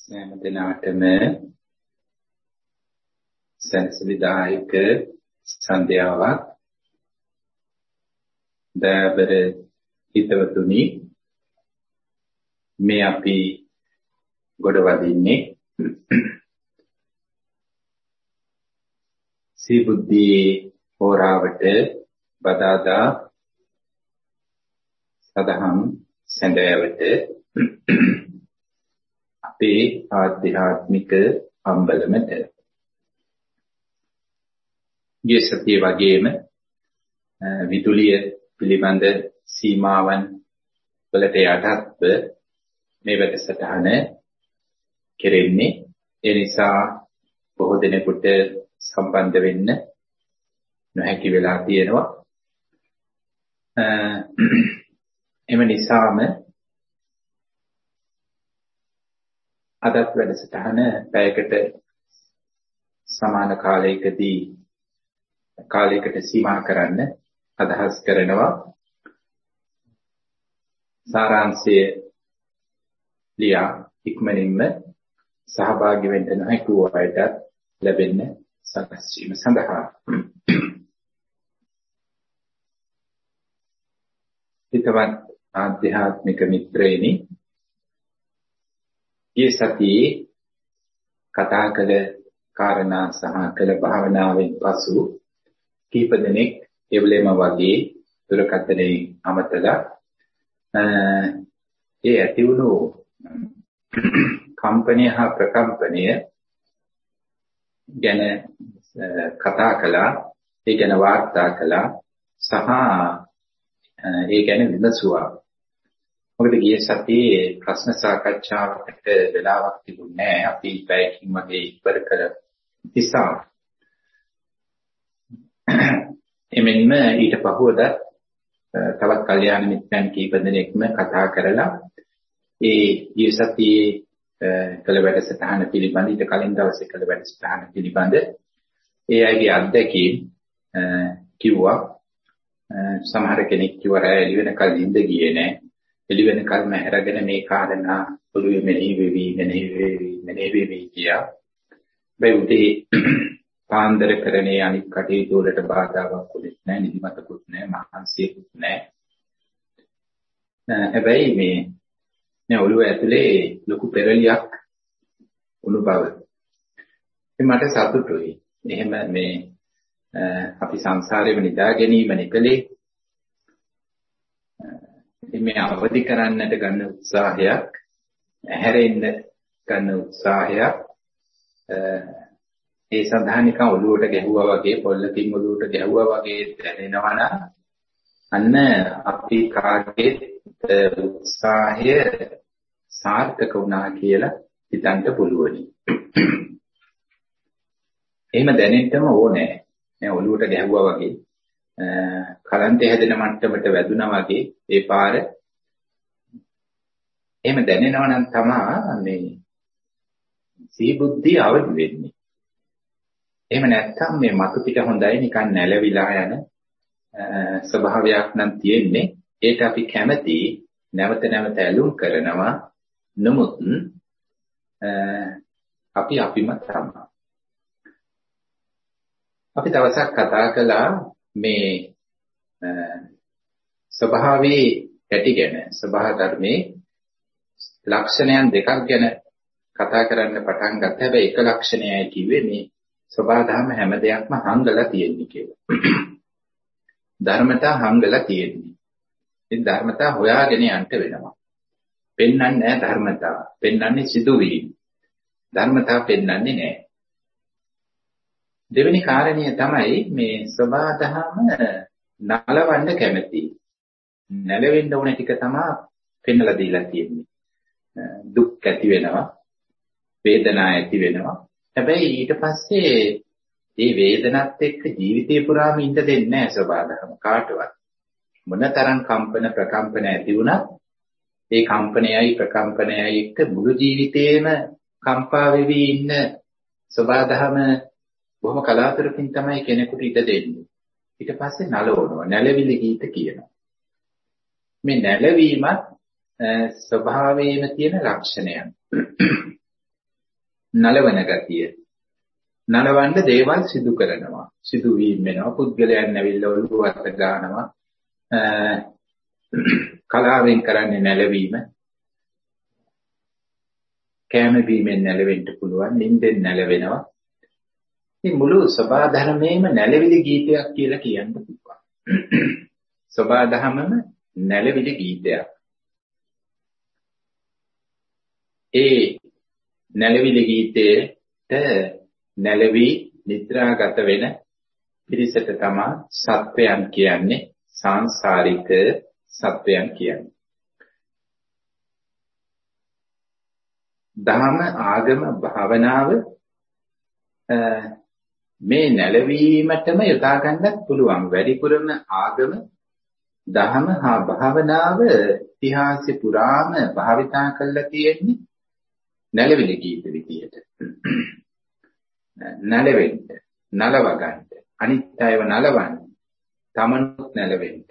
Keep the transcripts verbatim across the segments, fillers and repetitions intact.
සෑම දිනකටම සෙන්සිබිදායක සන්ධ්‍යාවක් දයාබර හිතවතුනි මේ අපි ගොඩවදින්නේ සීබුද්ධි හෝරාවට බදාදා සදහම් සැඳෑවට අපේ ආධ්‍යාත්මික අම්බලමට ගිය සතියේ වගේම විදුලිය පිළිබඳ සීමාවන් වලට යටත්ව මේ වැඩසටහන කෙරෙන්නේ. ඒ නිසා බොහෝ දෙනෙකුට සම්බන්ධ වෙන්න නොහැකි වෙලා තියෙනවා. එම නිසාම අදත් වැඩසටහන පැයකට සමාන කාලයකදී කාලයකට සීමා කරන්න අදහස් කරනවා. සාරාංශය ලියා ඉක්මනින්ම සහභාගී වෙන්න නොහැකි වූ අයට ලැබෙන්න සකස් වීම සඳහා හිතවත් ආධ්‍යාත්මික මිත්‍රයනි, මේ සතියේ කතා කළ කාරණා සහ කළ භාවනාවෙන් පසු කීප දෙනෙක් එවලෙම වගේ දුරකථනයේ අමතලා ඒ ඇති වුණු කම්පනය හා ප්‍රකම්පනය ගැන කතා කළා, ඒ ගැන වාර්තා කළා සහ ඒ ගැන විමසුවා. මොකද ගිය සතියේ ප්‍රශ්න සාකච්ඡාවකට වෙලාවක් තිබුණේ නැහැ. අපි පැයකින් වගේ ඉවර කර නිසා. එමෙන්ම ඊට පහුවද තවත් කල්යාණ මිත්‍රයන් කීප දෙනෙක්ම කතා කරලා ඒ ගිය සතියේ කළ වැඩසටහන පිළිබඳ, ඊට කලින් දවසේ කළ වැඩසටහන පිළිබඳ ඒ අයගේ අත්දැකීම් කිව්වා. සමහර කෙනෙක් කිව්වා රැ එළි වෙනකල් ඉඳ ගියේ නැහැ. එළි වෙනකල්ම හැරගෙන මේ කාරණා පොළොවේ මෙනෙහි වෙවි මෙනෙහි වෙවි මෙනෙහි වෙවි කියා. මේ උදේ පාන්දර කරන්නේ අනිත් කටයුතු වලට බාධාවක් උනේ නැහැ, නිදිමතකුත් නැහැ, මහන්සියකුත් නැහැ. හැබැයි මේ නේ ඔළුව ඇතුලේ ලොකු පෙරලියක් වුණු බව මට සතුටුයි. එහෙම මේ අපි සංසාරේම නිදා ගැනීම නෙකලේ. මේ අවදි කරන්නට ගන්න උත්සාහයක්, ඇහැරෙන්න ගන්න උත්සාහයක්, ඒ සඳහා නිකන් ඔළුවට ගැහුවා වගේ, පොල්ලකින් ඔළුවට ගැහුවා වගේ දැනෙනවා නම් අන්න අපි කාගේ උත්සාහය සාර්ථක වුණා කියලා හිතන්න පුළුවනි. එහෙම දැනෙන්නම ඕනේ. මේ ඔළුවට ගැහුවා වගේ, කලන්තේ හැදෙන මට්ටමට වැදුනා වගේ ඒ පාර එහෙම දැනෙනවා නම් තමයි මේ සීබුද්ධිය අවදි වෙන්නේ. එහෙම නැත්නම් මේ මතු පිට හොඳයි නිකන් නැලවිලා යන ස්වභාවයක් නම් තියෙන්නේ. ඒට අපි කැමති නැවත නැවත ඇලුම් කරනවා. නමුත් අපි අපිම තමයි. අපි දවසක් කතා කළා මේ ස්වභාවයේ ඇති ගැන, ස්වභාව ධර්මයේ ලක්ෂණයන් දෙකක් ගැන කතා කරන්න පටන් ගත්තා. හැබැයි එක ලක්ෂණයයි කිව්වේ මේ ස්වභාව ධර්ම හැම දෙයක්ම හංගලා තියෙන්නේ කියලා. ධර්මතා හංගලා තියෙන්නේ. ඒ ධර්මතා හොයාගෙන යන්න වෙනවා. පෙන්වන්නේ නැහැ ධර්මතා. පෙන්වන්නේ සිදුවීම්. ධර්මතා පෙන්වන්නේ නැහැ. දෙවෙනි කාරණය තමයි මේ ස්වභාව ධර්ම නලවන්න කැමති. නැලවෙන්න ඕන ටික තමයි පෙන්වලා දීලා තියෙන්නේ. දුක් ඇති වෙනවා, වේදනා ඇති වෙනවා. හැබැයි ඊට පස්සේ මේ වේදනත් එක්ක ජීවිතේ පුරාම ඉඳ දෙන්නේ නැහැ ස්වභාව ධර්ම කාටවත්. මොනතරම් කම්පන ප්‍රකම්පන ඇති වුණත් ඒ කම්පනයයි ප්‍රකම්පනයයි එක්ක මුළු ජීවිතේම කම්පා වෙවි ඉන්න ස්වභාව ධර්ම බොහොම කලාතුරකින් තමයි කෙනෙකුට ඉඩ දෙන්නේ. ඊට පස්සේ නලවනවා, නැලවිලි ගීත කියනවා. මේ නැලවීමත් ස්වභාවයේම තියෙන ලක්ෂණයක්. නලවන ගතිය. නලවන්න දේවල් සිදු කරනවා. සිදු වීම වෙනවා. පුද්ගලයන් ඇවිල්ලා ඔළුව අත ගන්නවා. කලාවෙන් කරන්නේ නැලවීම. කැම බීමෙන් නැලවෙන්න පුළුවන්. නිින්දෙන් නැලවෙනවා. මේ මුළු සබා ධර්මයේම නැලවිලි ගීතයක් කියලා කියන්න පුළුවන්. සබා ධර්මම නැලවිලි ගීතයක්. ඒ නැලවිලි ගීතයට නැලවි නිද්‍රාගත වෙන පිරිසට තමයි සත්වයන් කියන්නේ, සංසාරික සත්වයන් කියන්නේ. ධර්ම ආගම භාවනාව මේ නැලවීමටම යොදා ගන්නත් පුළුවන්. වැඩිපුරම ආගම ධර්ම හා භාවනාව ඉතිහාසෙ පුරාම භාවිතා කරලා තියෙන්නේ නැලවිලි ගීත විදියට. නැලවෙන්න, නලව ගන්න, අනිත් අයව නලවන්න, තමනුත් නැලවෙන්න.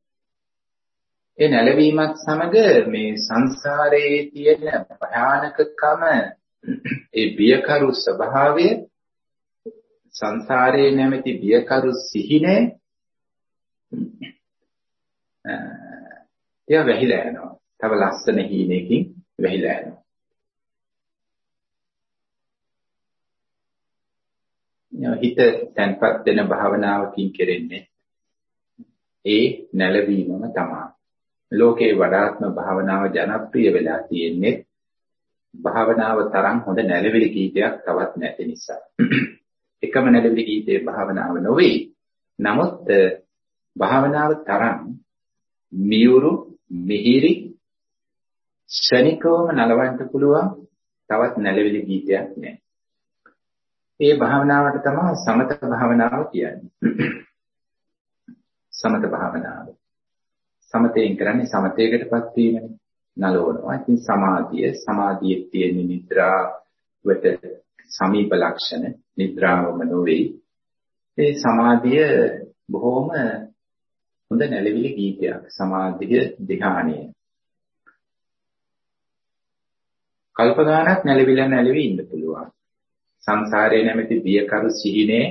ඒ නැලවීමත් සමග මේ සංසාරයේ තියෙන භයානකකම, ඒ බියකරු ස්වභාවය, සංසාරයේ නැමැති බියකරු සිහිනේ එයා වැහිලා යනවා. තව ලස්සන හීනකින් වැහිලා යනවා. හිත තැන්පත් වෙන භාවනාවකින් කෙරෙන්නේ ඒ නැලවීමම තමයි. ලෝකේ වඩාත්ම භාවනාව ජනප්‍රිය වෙලා තියෙන්නේ භාවනාව තරම් හොඳ නැලවිලි ගීතයක් තවත් නැති නිසා. එකම නැලවිලි ගීතේ භාවනාව නොවේ. නමුත් භාවනාව තරම් මියුරු, මිහිරි, ශනිකවම නලවන්න පුළුවන් තවත් නැලවිලි ගීතයක් නැහැ. ඒ භාවනාවට තමයි සමත භාවනාව කියන්නේ. සමත භාවනාව. සමතයෙන් කරන්නේ සමතයකටපත් වීමනේ. නලවනවා. ඉතින් සමාධිය, සමාධියේ තියෙන නිද්‍රාවට සමීප ලක්ෂණ, නිද්‍රාවම නොවේ. ඒ සමාධිය බොහොම හොඳ නැලවිලි ගීතයක්. සමාධිය ධ්‍යානය. කල්ප ගානක් නැලවිලා නැලවි ඉන්න පුළුවන්. සංසාරයේ නැමැති බියකරු සිහිනේ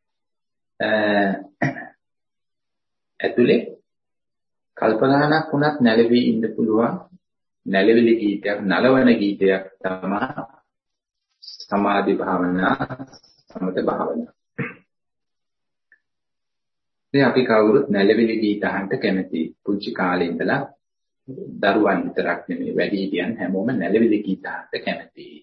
ඇතුලේ කල්ප ගානක් වුණත් නැලවි ඉන්න පුළුවන් නැලවිලි ගීතයක්, නලවන ගීතයක් තමයි සමාධි භාවනා, සමත භාවනා. ඉතින් අපි කවුරුත් නැලවිලි ගීත අහන්න කැමතියි. පුංචි කාලේ ඉඳලා දරුවන් විතරක් නෙමෙයි වැඩිහිටියන් හැමෝම නැලවිලි ගීත අහන්න කැමතියි.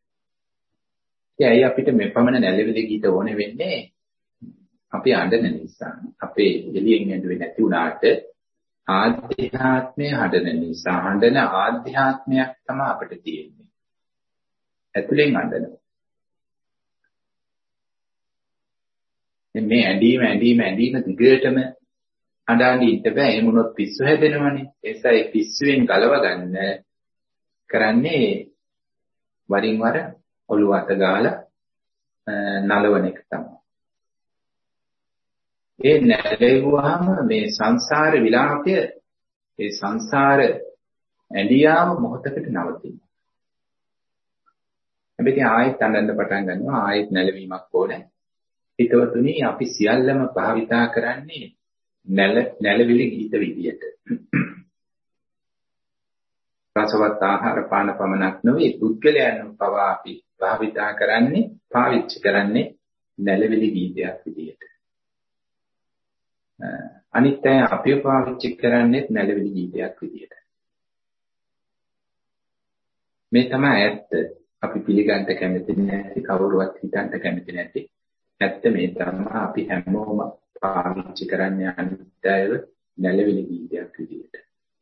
ඒ අය අපිට මෙපමණ නැලවිලි ගීත ඕනේ වෙන්නේ අපි අඬන නිසා. අපේ එළියෙන් ඇඬුවේ නැති වුණාට ආධ්‍යාත්මය හඬන නිසා. හඬන ආධ්‍යාත්මයක් තමයි අපිට තියෙන්නේ. ඇතුලෙන් අඬනවා. මේ ඇඬීම ඇඬීම ඇඬීම දිගටම අඬාඬි ඉන්න බෑ. එහෙම වුණොත් පිස්සු හැදෙනවනේ. ඒ නිසා ඒ පිස්සුවෙන් ගලව ගන්න කරන්නේ වරින් වර ඔළුව අත ගාලා නලවන එක තමයි. ඒ නැලෙවුවාම මේ සංසාර විලාපය, ඒ සංසාර ඇඬියාම මොහොතකට නවතිනවා. හැබැයි ආයෙත් අඬන්න පටන් ගන්නවා. ආයෙත් නැලවීමක් ඕනේ. හිතවතුනි, අපි සියල්ලම භාවිතා කරන්නේ නැල නැලවිලි ගීත විදියට. රසවත් ආහාර පාන පමණක් නෙවෙයි, පුද්ගලයන් පවා අපි භාවිතා කරන්නේ, පාවිච්චි කරන්නේ නැලවිලි ගීතයක් විදියට. අනිත් අය අපිව පාවිච්චි කරන්නේ නැලවිලි ගීතයක් විදියට. මේ තමයි ඇත්ත. අපි පිළිගන්න කැමති නැති, කවුරුවත් හිතන්න කැමති නැති ඇත්ත මේ තමයි. අපි හැමෝම පාවිච්චි කරන්නේ අනිත් අයව නැලවිලි ගීතයක් විදියට.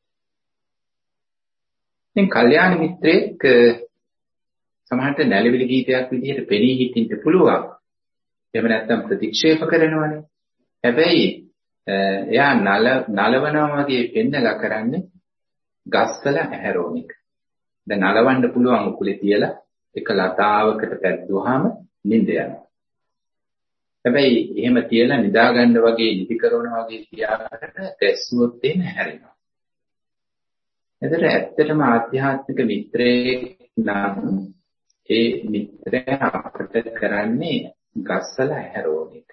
ඉතින් කල්යාණ මිත්‍රෙක් සමහරට නැලවිලි ගීතයක් විදිහට පෙනී හිටින්න පුළුවන්. එහෙම නැත්නම් ප්‍රතික්ෂේප කරනවනේ. හැබැයි එයා නල නලවනවා වගේ පෙන්නලා කරන්නේ ගස්වල ඇහැරෝන එක. දැන් නලවන්න පුළුවන් උකුලේ තියලා එක ලතාවකට පැද්දුවාම නිින්ද යනවා. හැබැයි එහෙම තියලා නිදා ගන්න වගේ නිදි කරනවා වගේ තියාකට දැස්සුවොත් එන්න හැරෙනවා. එතකොට ඇත්තටම ආධ්‍යාත්මික මිත්‍රයෙක් නම් ඒ මිත්‍රයා අපිට කරන්නේ ගස්සලා හැරෝන එක.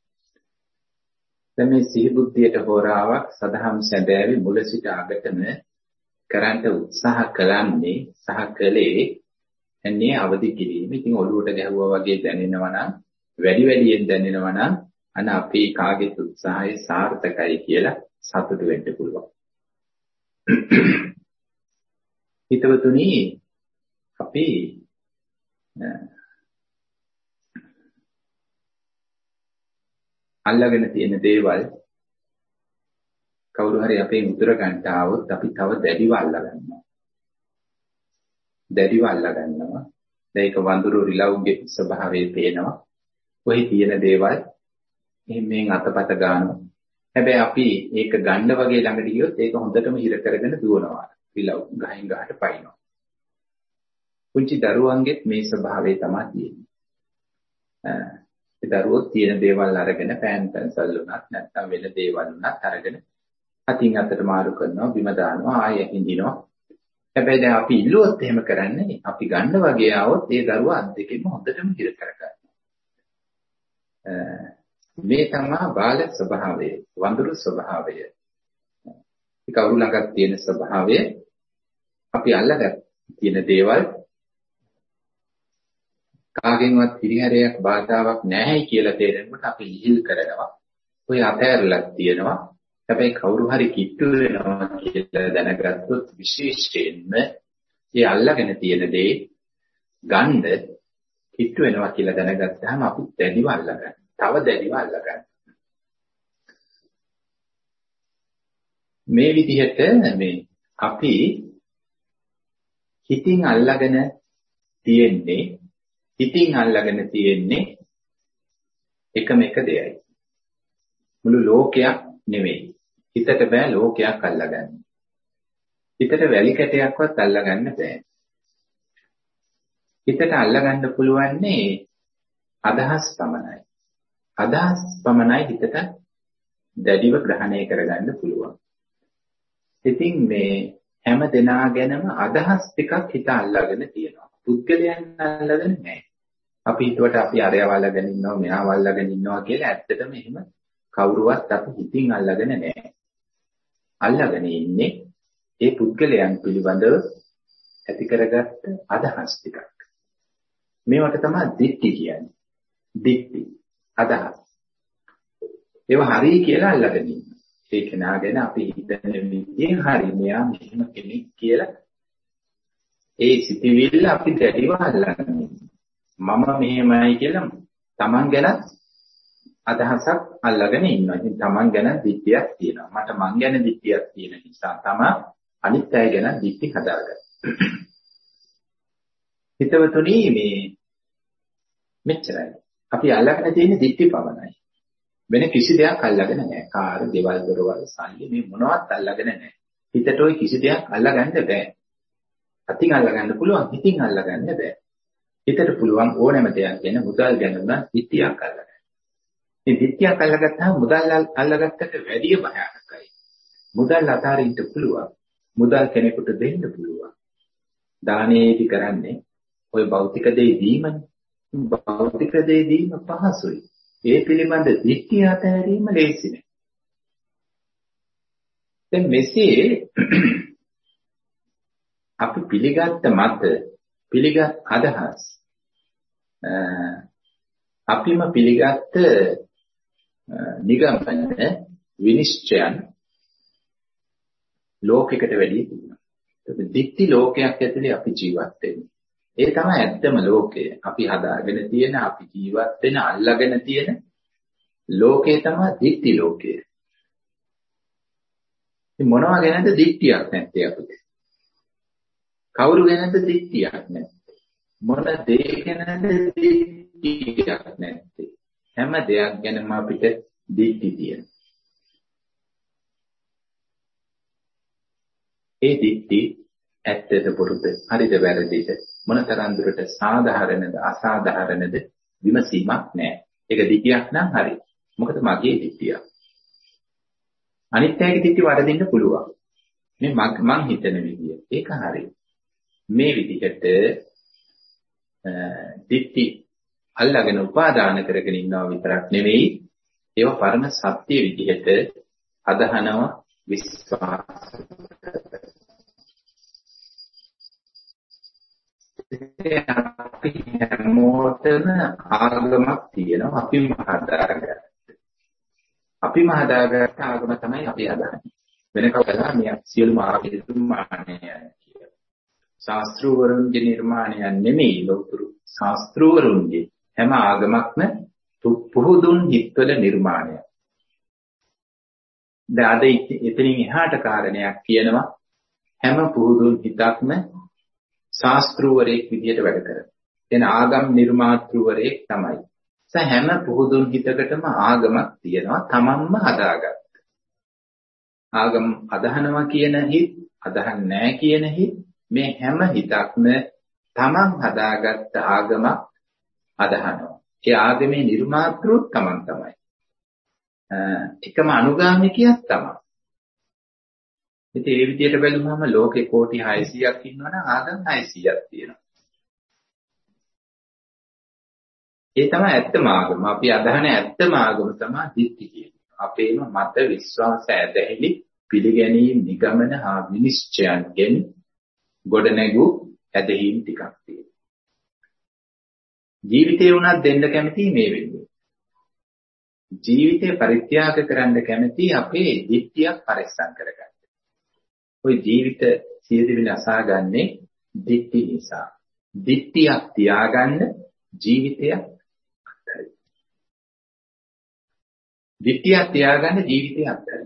දැන් මේ සිහි බුද්ධියට හොරාවක් සදහම් සැබෑවේ මුල සිට අගටම කරන්ට උත්සාහ කළන්නේ සහ කළේ එන්නේ අවදි කිරීම. ඉතින් ඔළුවට ගැහුවා වගේ දැනෙනවා නම් වැඩි වැඩියෙන් දැනෙනවා නම් අන අපේ කාගේ උත්සාහය සාර්ථකයි කියලා සතුටු වෙන්න පුළුවන්. හිතවතුනි අපි අල්ලගෙන තියෙන දේවල් කවුරු හරි අපේ උතර ගන්නට આવොත් අපි තව දැඩිව අල්ලා ගන්නවා. දැඩිව අල්ලා ගන්නවා. ඒක වඳුරු රිලවුගේ ස්වභාවය පේනවා. ඔහි තියෙන දේවල් එහෙම අතපත ගන්නවා. හැබැයි අපි ඒක ගන්න වගේ ළඟට ගියොත් ඒක හොඳටම හිර කරගෙන දුවනවා. රිලව් ගහින් ගහට පයින්නවා. පුංචි දරුවන්ගෙත් මේ ස්වභාවය තමයි තියෙන්නේ. ඒ දරුවෝ තියෙන දේවල් අරගෙන පෑන් පැන්සල් උනත් නැත්නම් වෙන දේවල් උනත් අරගෙන අතින් අතට මාරු කරනවා, බිම දානවා, ආයෙ හින්දිනවා. හැබැයි දැන් අපි ඉල්ලුවොත් එහෙම කරන්නේ අපි ගන්න වගේ ආවොත් ඒ දරුවා අත් දෙකෙන්ම හොඳටම හිර කරගන්නවා. මේ තමයි බාල ස්වභාවය, වඳුරු ස්වභාවය. ඒ කවුරු ළඟත් තියෙන ස්වභාවය අපි අල්ලගත් තියෙන දේවල් කාගෙන්වත් පිළිහැරයක් බාධාවක් නැහැයි කියලා තේරෙනකොට අපි ඉහිල් කරනවා. ඔය අතෑරලක් තියෙනවා. හැබැයි කවුරු හරි කිට්ටු වෙනවා කියලා දැනගත්තොත් විශේෂයෙන්ම ඒ අල්ලගෙන තියෙන දේ ගන්න කිට්ටු වෙනවා කියලා දැනගත්තාම අපි දැඩිව අල්ලගන්නවා. තව දැඩිව අල්ලගන්නවා. මේ විදිහට මේ අපි හිතින් අල්ලගෙන තියෙන්නේ හිතින් අල්ලගෙන තියෙන්නේ එකම එක දෙයයි. මුළු ලෝකයක් නෙවෙයි. හිතට බෑ ලෝකයක් අල්ලගන්න. හිතට වැලි කැටයක්වත් අල්ලගන්න බෑ. හිතට අල්ලගන්න පුළුවන්නේ අදහස් පමණයි. අදහස් පමණයි හිතට දැඩිව ග්‍රහණය කරගන්න පුළුවන්. ඉතින් මේ හැම දෙනා ගැනම අදහස් ටිකක් හිත අල්ලගෙන තියෙනවා. පුද්ගලයන් අල්ලගෙන නැහැ. අපි හිතුවට අපි අරයව අල්ලගෙන ඉන්නවා, මෙයාව අල්ලගෙන ඉන්නවා කියලා ඇත්තටම එහෙම කවුරුවත් අපි හිතින් අල්ලගෙන නැහැ. අල්ලගෙන ඉන්නේ ඒ පුද්ගලයන් පිළිබඳව ඇති කරගත්ත අදහස් ටිකක්. මේවට තමයි දික්ටි කියන්නේ. දික්ටි අදහස්. ඒවා හරි කියලා අල්ලගෙන ඉන්නවා. ඒ කෙනා ගැන අපි හිතන විදිහ හරි මෙයා මෙහෙම කෙනෙක් කියලා ඒ සිතිවිල්ල අපි දැඩිව අල්ලන්නේ. මම මෙහෙමයි කියලා තමන් ගැන අදහසක් අල්ලගෙන ඉන්නවා. ඉතින් තමන් ගැන දිට්ඨියක් තියෙනවා. මට මං ගැන දිට්ඨියක් තියෙන නිසා තමයි අනිත් අය ගැන දිට්ඨි හදාගන්නේ. හිතවතුනි මේ මෙච්චරයි. අපි අල්ලගෙන තියෙන දිට්ඨි පමණයි. වෙන කිසි දෙයක් අල්ලගෙන නැහැ. කාර්, ගෙවල්, දොරවල්, සල්ලි මේ මොනවත් අල්ලගෙන නැහැ. හිතට ওই කිසි දෙයක් අල්ලගන්න බෑ. අතින් අල්ලගන්න පුළුවන්, හිතින් අල්ලගන්න බෑ. හිතට පුළුවන් ඕනෑම දෙයක් ගැන මුදල් ගැන උනත් දිට්ඨියක් අල්ලගන්න. මේ දිට්ඨියක් අල්ලගත්තාම මුදල් අල්ලගත්තට වැඩිය භයානකයි. මුදල් අතාරින්න පුළුවන්. මුදල් කෙනෙකුට දෙන්න පුළුවන්. දානයේදී කරන්නේ ওই භෞතික දේ දීමනේ. භෞතික දේ දීම පහසුයි. ඒ පිළිබඳ දිට්ඨිය අතහැරීම ලේසි නෑ. දැන් මෙසේ අපි පිළිගත්ත මත පිළිගත් අදහස් අපිම පිළිගත්ත නිගමන විනිශ්චයන් ලෝකයකට වැඩි තියෙනවා. ඒක දික්ටි ලෝකයක් ඇතුලේ අපි ජීවත් වෙන්නේ. ඒ තමයි ඇත්තම ලෝකය. අපි හදාගෙන තියෙන, අපි ජීවත් වෙන, අල්ලාගෙන තියෙන ලෝකය තමයි දික්ටි ලෝකය. ඉතින් මොනවා ගැනද දික්ටියක් නැත්තේ අපිට? කවුරු ගැනද දික්ටියක් නැත්තේ? මොන දේ ගැනද දික්ටියක් නැත්තේ? හැම දෙයක් ගැනම අපිට දික්ටි තියෙනවා. ඒ දික්ටි ඇත්තද බොරුද, හරිද වැරදිද, මොනතරම් දුරට සාධාරණද අසාධාරණද විමසීමක් නැහැ. ඒක දික්ටියක් නම් හරි. මොකද මගේ දික්ටිය. අනිත් අයගේ දික්ටි වරදින්න පුළුවන්. මේ මං හිතන විදිය. ඒක හරි. මේ විදිහට දිට්ඨි අල්ලාගෙන උපාදාන කරගෙන ඉන්නවා විතරක් නෙවෙයි ඒවා පරම සත්‍ය විදිහට අදහනවා විශ්වාස අපි හැමෝටම ආගමක් තියෙනවා අපිම හදාගත්තා. අපිම හදාගත්ත ආගම තමයි අපි හදාගන්නේ. වෙන කවදාවත් මේ සියලුම ආගම් නිර්මාණය කියලා. ශාස්ත්‍රවරුන්ගේ නිර්මාණයක් නෙමෙයි ලෝතුරු ශාස්ත්‍රවරුන්ගේ හැම ආගමක්ම පුහුදුන් හිත්වල නිර්මාණයක්. දැන් අද එතනින් එහාට කාරණයක් කියනවා හැම පුහුදුන් හිතක්ම ශාස්ත්‍රවරයෙක් විදියට වැඩ කරනවා. එන ආගම් නිර්මාතෘවරයෙක් තමයි. ඒ හැම පුහුදුන් හිතකටම ආගමක් තියෙනවා තමන්ම හදාගත්ත. ආගම් අදහනවා කියන හිත්, අදහන්නේ නැහැ කියන හිත් මේ හැම හිතක්ම තමන් හදාගත්ත ආගමක් අදහනවා. ඒ ආගමේ නිර්මාතෘත් තමන් තමයි. එකම අනුගාමිකයක් තමයි. ඉතින් ඒ විදිහට බැලුවම ලෝකේ කෝටි හයසීයක් ඉන්නවනම් ආගම් හයසීයක් තියෙනවා. ඒ තමයි ඇත්තම ආගම. අපි අදහන ඇත්තම ආගම තමයි දිට්ඨි කියන්නේ. අපේම මත විශ්වාස ඇදහිලි පිළිගැනීම් නිගමන හා විනිශ්චයන්ගෙන් ගොඩනැගූ ඇදහිම් ටිකක් තියෙනවා. ජීවිතේ උනත් දෙන්න කැමති මේ වෙන්නේ. ජීවිතේ පරිත්‍යාග කරන්න කැමති අපේ දිට්ඨියක් පරිස්සම් කරගන්න. ওই ජීවිත සියදිවි නසාගන්නේ දිට්ඨි නිසා. දිට්ඨියක් තියාගන්න ජීවිතයක් අත්හැරි. දිට්ඨියක් තියාගන්න ජීවිතයක් අත්හැරි.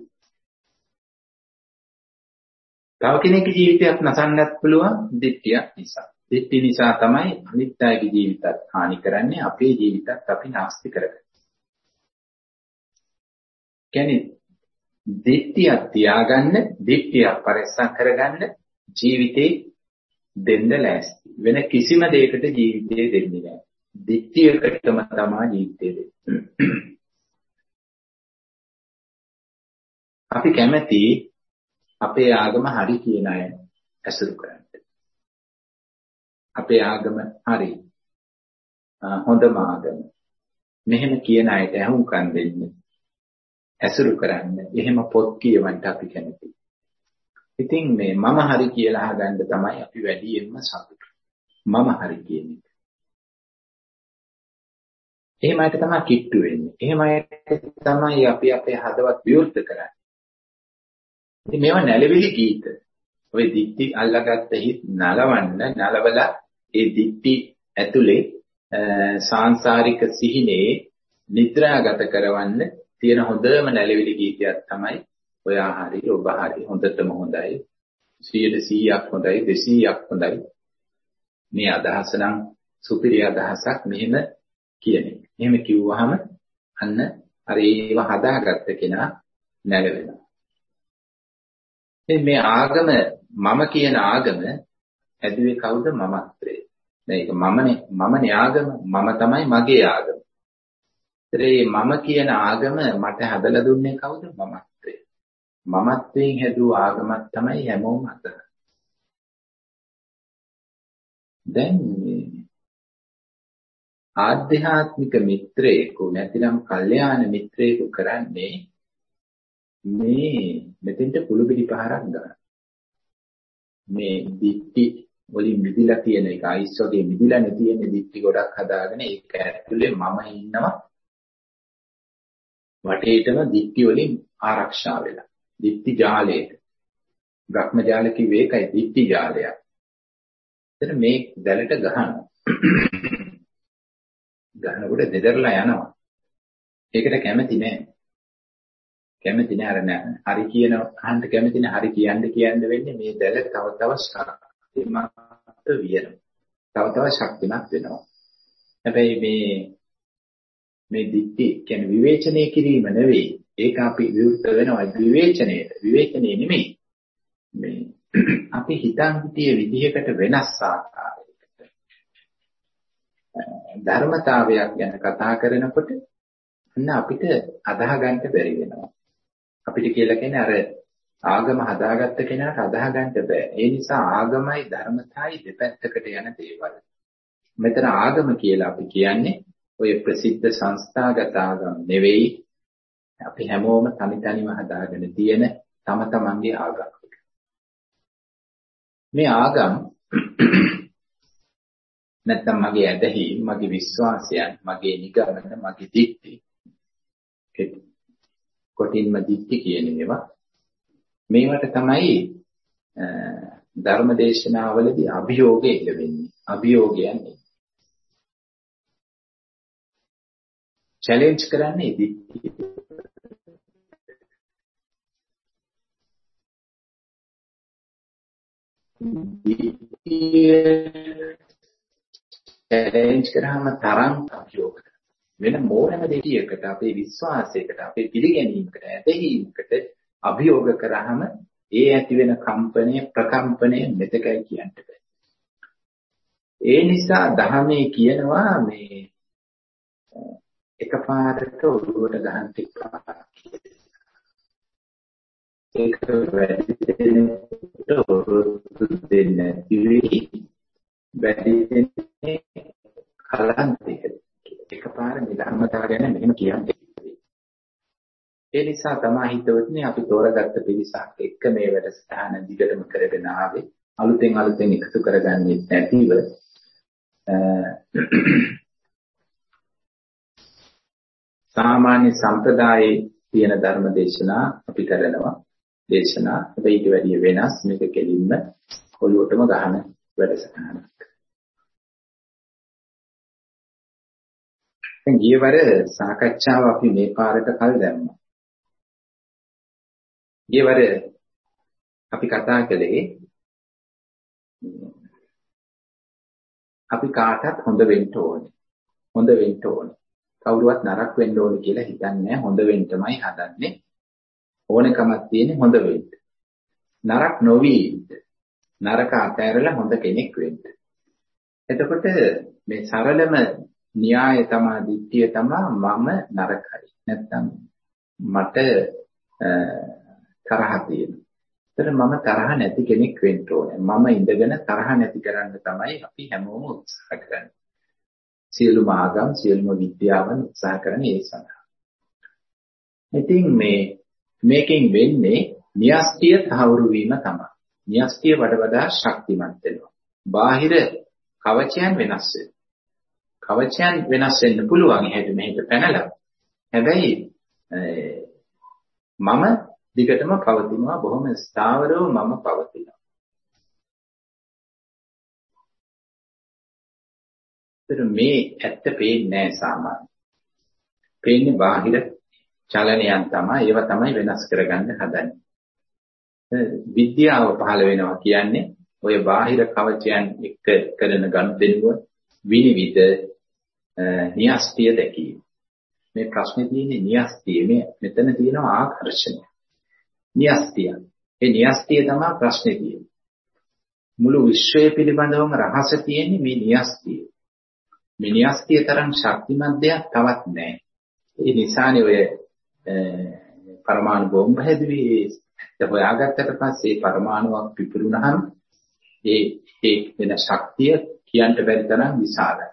තව කෙනෙකුගේ ජීවිතයක් නසන්නත් පුළුවන් දිට්ඨියක් නිසා. දිට්ඨි නිසා තමයි අනිත් අයගේ ජීවිතත් හානි කරන්නේ අපේ ජීවිතත් අපි නාස්ති කරගන්නේ. කියන්නේ දිට්ඨියක් තියාගන්න, දිට්ඨියක් පරිස්සම් කරගන්න ජීවිතේ දෙන්න ලෑස්ති. වෙන කිසිම දෙයකට ජීවිතේ දෙන්නේ නැහැ. දිට්ඨියකටම තමයි ජීවිතේ දෙන්නේ. අපි කැමති අපේ ආගම හරි කියන අය ඇසුරු කරන්න. අපේ ආගම හරි. හොඳම ආගම. මෙහෙම කියන අයට අහුම්කම් දෙන්න. ඇසුරු කරන්න. එහෙම පොත් කියවන්න අපි කැමතියි. ඉතින් මේ මම හරි කියලා අහගන්න තමයි අපි වැඩියෙන්ම සතුටු. මම හරි කියන එක. එහෙම අයට තමයි කිට්ටු වෙන්නේ. එහෙම අයට තමයි අපි අපේ හදවත් විවෘත කරන්නේ. ඉතින් මේවා නැලවිලි ගීත. ඔය දික්ටි අල්ලගත්ත හිත් නලවන්න නලවලා ඒ දික්ටි ඇතුලේ සාංශාරික සිහිනේ නිද්‍රාගත කරවන්න තියෙන හොඳම නැලවිලි ගීතයක් තමයි ඔයා හරි ඔබ හරි හොඳටම හොඳයි සියයට සීයක් හොඳයි දෙසීයක් හොඳයි මේ අදහස නම් සුපිරි අදහසක් මෙහෙම කියන්නේ. එහෙම කිව්වහම අන්න අර ඒව හදාගත්ත කෙනා නැලවෙනවා. මේ ආගම මම කියන ආගම ඇදුවේ කවුද? මමත්‍රය. මේක මමනේ මමනේ ආගම මම තමයි මගේ ආගම. ඒ මම කියන ආගම මට හදලා දුන්නේ කවුද? මමත්‍රය. මමත්වයෙන් හැදූ ආගමක් තමයි හැමෝම අතර. දැන් ආධ්‍යාත්මික මිත්‍රයෙකු නැතිනම් කල්යාණ මිත්‍රයෙකු කරන්නේ මේ මෙතෙන්ට කුළුබිලි පහරක් ගන්න. මේ දික්ටි වලින් මිදිලා තියෙන එක අයිස් වගේ මිදිලා නැතින දික්ටි ගොඩක් හදාගෙන ඒක ඇතුලේ මම ඉන්නවා. වටේටම දික්ටි වලින් ආරක්ෂා වෙලා. දික්ටි ජාලයක. බ්‍රහ්ම ජාල කිව්වේ ඒකයි දික්ටි ජාලය. එතන මේ දැලට ගහනවා. ගහනකොට දෙදරලා යනවා. ඒකට කැමති නෑ. කැමති නෑ අර නෑ. හරි කියන අහන්න කැමති නෑ හරි කියන්න කියන්න වෙන්නේ මේ දැල තව තව ශක්තිමත් වෙනවා. තව තව ශක්තිමත් වෙනවා. හැබැයි මේ මේ දික්ටි කියන්නේ විවේචනය කිරීම නෙවෙයි. ඒක අපි විවෘත වෙනවා විවේචනයේට. විවේචනයේ නෙමෙයි. මේ අපි හිතන් හිටිය විදිහකට වෙනස් ආකාරයකට ධර්මතාවයක් ගැන කතා කරනකොට අන්න අපිට අදාහ ගන්න බැරි වෙනවා. අපිට කියලා කියන්නේ අර ආගම හදාගත්ත කෙනාට අදාහ ගන්න බෑ. ඒ නිසා ආගමයි ධර්මතාවයි දෙපැත්තකට යන දේවල්. මෙතන ආගම කියලා අපි කියන්නේ ඔය ප්‍රසිද්ධ සංස්ථාගත ආගම් නෙවෙයි. අපි හැමෝම තනි තනිව හදාගෙන තියෙන තම තමන්ගේ ආගම්. මේ ආගම් නැත්තම් මගේ ඇදහිීම්, මගේ විශ්වාසයන්, මගේ නිගමන, මගේ දික්ටි. කොටින්ම දික්ටි කියන ඒවා. මේවට තමයි ධර්මදේශනාවලදී අභියෝගය ඉලවෙන්නේ. අභියෝගයන්නේ. චැලෙන්ජ් කරන්නේ දික්ටි. චැලෙන්ජ් කරාම තරම් අභියෝග වෙන මොනම දෙයකට අපේ විශ්වාසයකට අපේ පිළිගැනීමකට ඇදහිීමකට අභියෝග කරාම ඒ ඇති වෙන කම්පනය ප්‍රකම්පනය මෙතකයි කියන්න බෑ. ඒ නිසා ධර්මයේ කියනවා මේ එකපාරට ඔළුවට ගහන්න එපා. ඒක වැඩි දෙනෙකුට ඔරුතු දෙන්නේ නැති වැඩි දෙනෙක් කලන්තයක එකපාර නිලම්මතා ගැන මෙහෙම කියන්නේ. ඒ නිසා තමයි හිතවත්නි අපි තෝරගත්ත පිළිසක් එක්ක මේ වැඩසටහන දිගටම කරගෙන ආවේ. අලුතෙන් අලුතෙන් එකතු කරගන්නේ නැතිව සාමාන්‍ය සම්ප්‍රදායේ තියෙන ධර්ම දේශනා අපි කරනවා. දේශනා හැබැයි ඊට වැඩිය වෙනස්. මේක කෙලින්ම ඔළුවටම ගහන වැඩසටහනක්. දැන් ගියවර සාකච්ඡාව අපි මේ පාරට කල් දැම්මා. ගියවර අපි කතා කළේ අපි කාටත් හොඳ වෙන්න ඕනේ. හොඳ වෙන්න ඕනේ. කවුරුවත් නරක වෙන්න ඕනේ කියලා හිතන්නේ නැහැ. හොඳ වෙන්නමයි හදන්නේ. ඕනකමක් තියෙන්නේ හොඳ වෙන්න. නරක නොවි නරක අතහැරලා හොඳ කෙනෙක් වෙන්න. එතකොට මේ සරලම න්‍යාය තමයි දිට්ඨිය තමයි මම නරකයි. නැත්තම් මට තරහ තියෙනවා. ඒතර මම තරහ නැති කෙනෙක් වෙන්න ඕනේ. මම ඉඳගෙන තරහ නැති කරන්න තමයි අපි හැමෝම උත්සාහ කරන්නේ. සියලුම ආගම් සියලුම විද්‍යාවන් උත්සාහ කරන්නේ ඒ සඳහා. ඉතින් මේ මේකෙන් වෙන්නේ න්‍යෂ්ටිය තහවුරු වීම තමයි. න්‍යෂ්ටිය වඩ වඩා ශක්තිමත් වෙනවා. බාහිර කවචයන් වෙනස් වෙනවා. කවචයන් වෙනස් වෙන්න පුළුවන් එහෙට මෙහෙට පැනලා. හැබැයි මම දිගටම පවතිනවා බොහොම ස්ථාවරව මම පවතිනවා. ඒතර මේ ඇත්ත පේන්නේ නැහැ සාමාන්‍ය. පේන්නේ බාහිර චලනයන් තමයි. ඒවා තමයි වෙනස් කරගන්න හදන්නේ. විද්‍යාව පහළ වෙනවා කියන්නේ ඔය බාහිර කවචයන් එක්ක කරන ගනුදෙනුව විනිවිද න්‍යෂ්ටිය දැකීම. මේ ප්‍රශ්නේ තියෙන්නේ න්‍යෂ්ටිය. මේ මෙතන තියෙනවා ආකර්ෂණය. න්‍යෂ්ටිය. ඒ න්‍යෂ්ටිය තමයි ප්‍රශ්නේ තියෙන්නේ. මුළු විශ්වය පිළිබඳවම රහස තියෙන්නේ මේ න්‍යෂ්ටිය. මේ න්‍යෂ්ටිය තරම් ශක්තිමත් දෙයක් තවත් නැහැ. ඒ නිසානේ ඔය පරමාණු බෝම්බ හැදුවේ. ඒක හොයාගත්තට පස්සේ පරමාණුවක් පිපිරුණාම ඒ ඒ වෙන ශක්තිය කියන්න බැරි තරම් විශාලයි.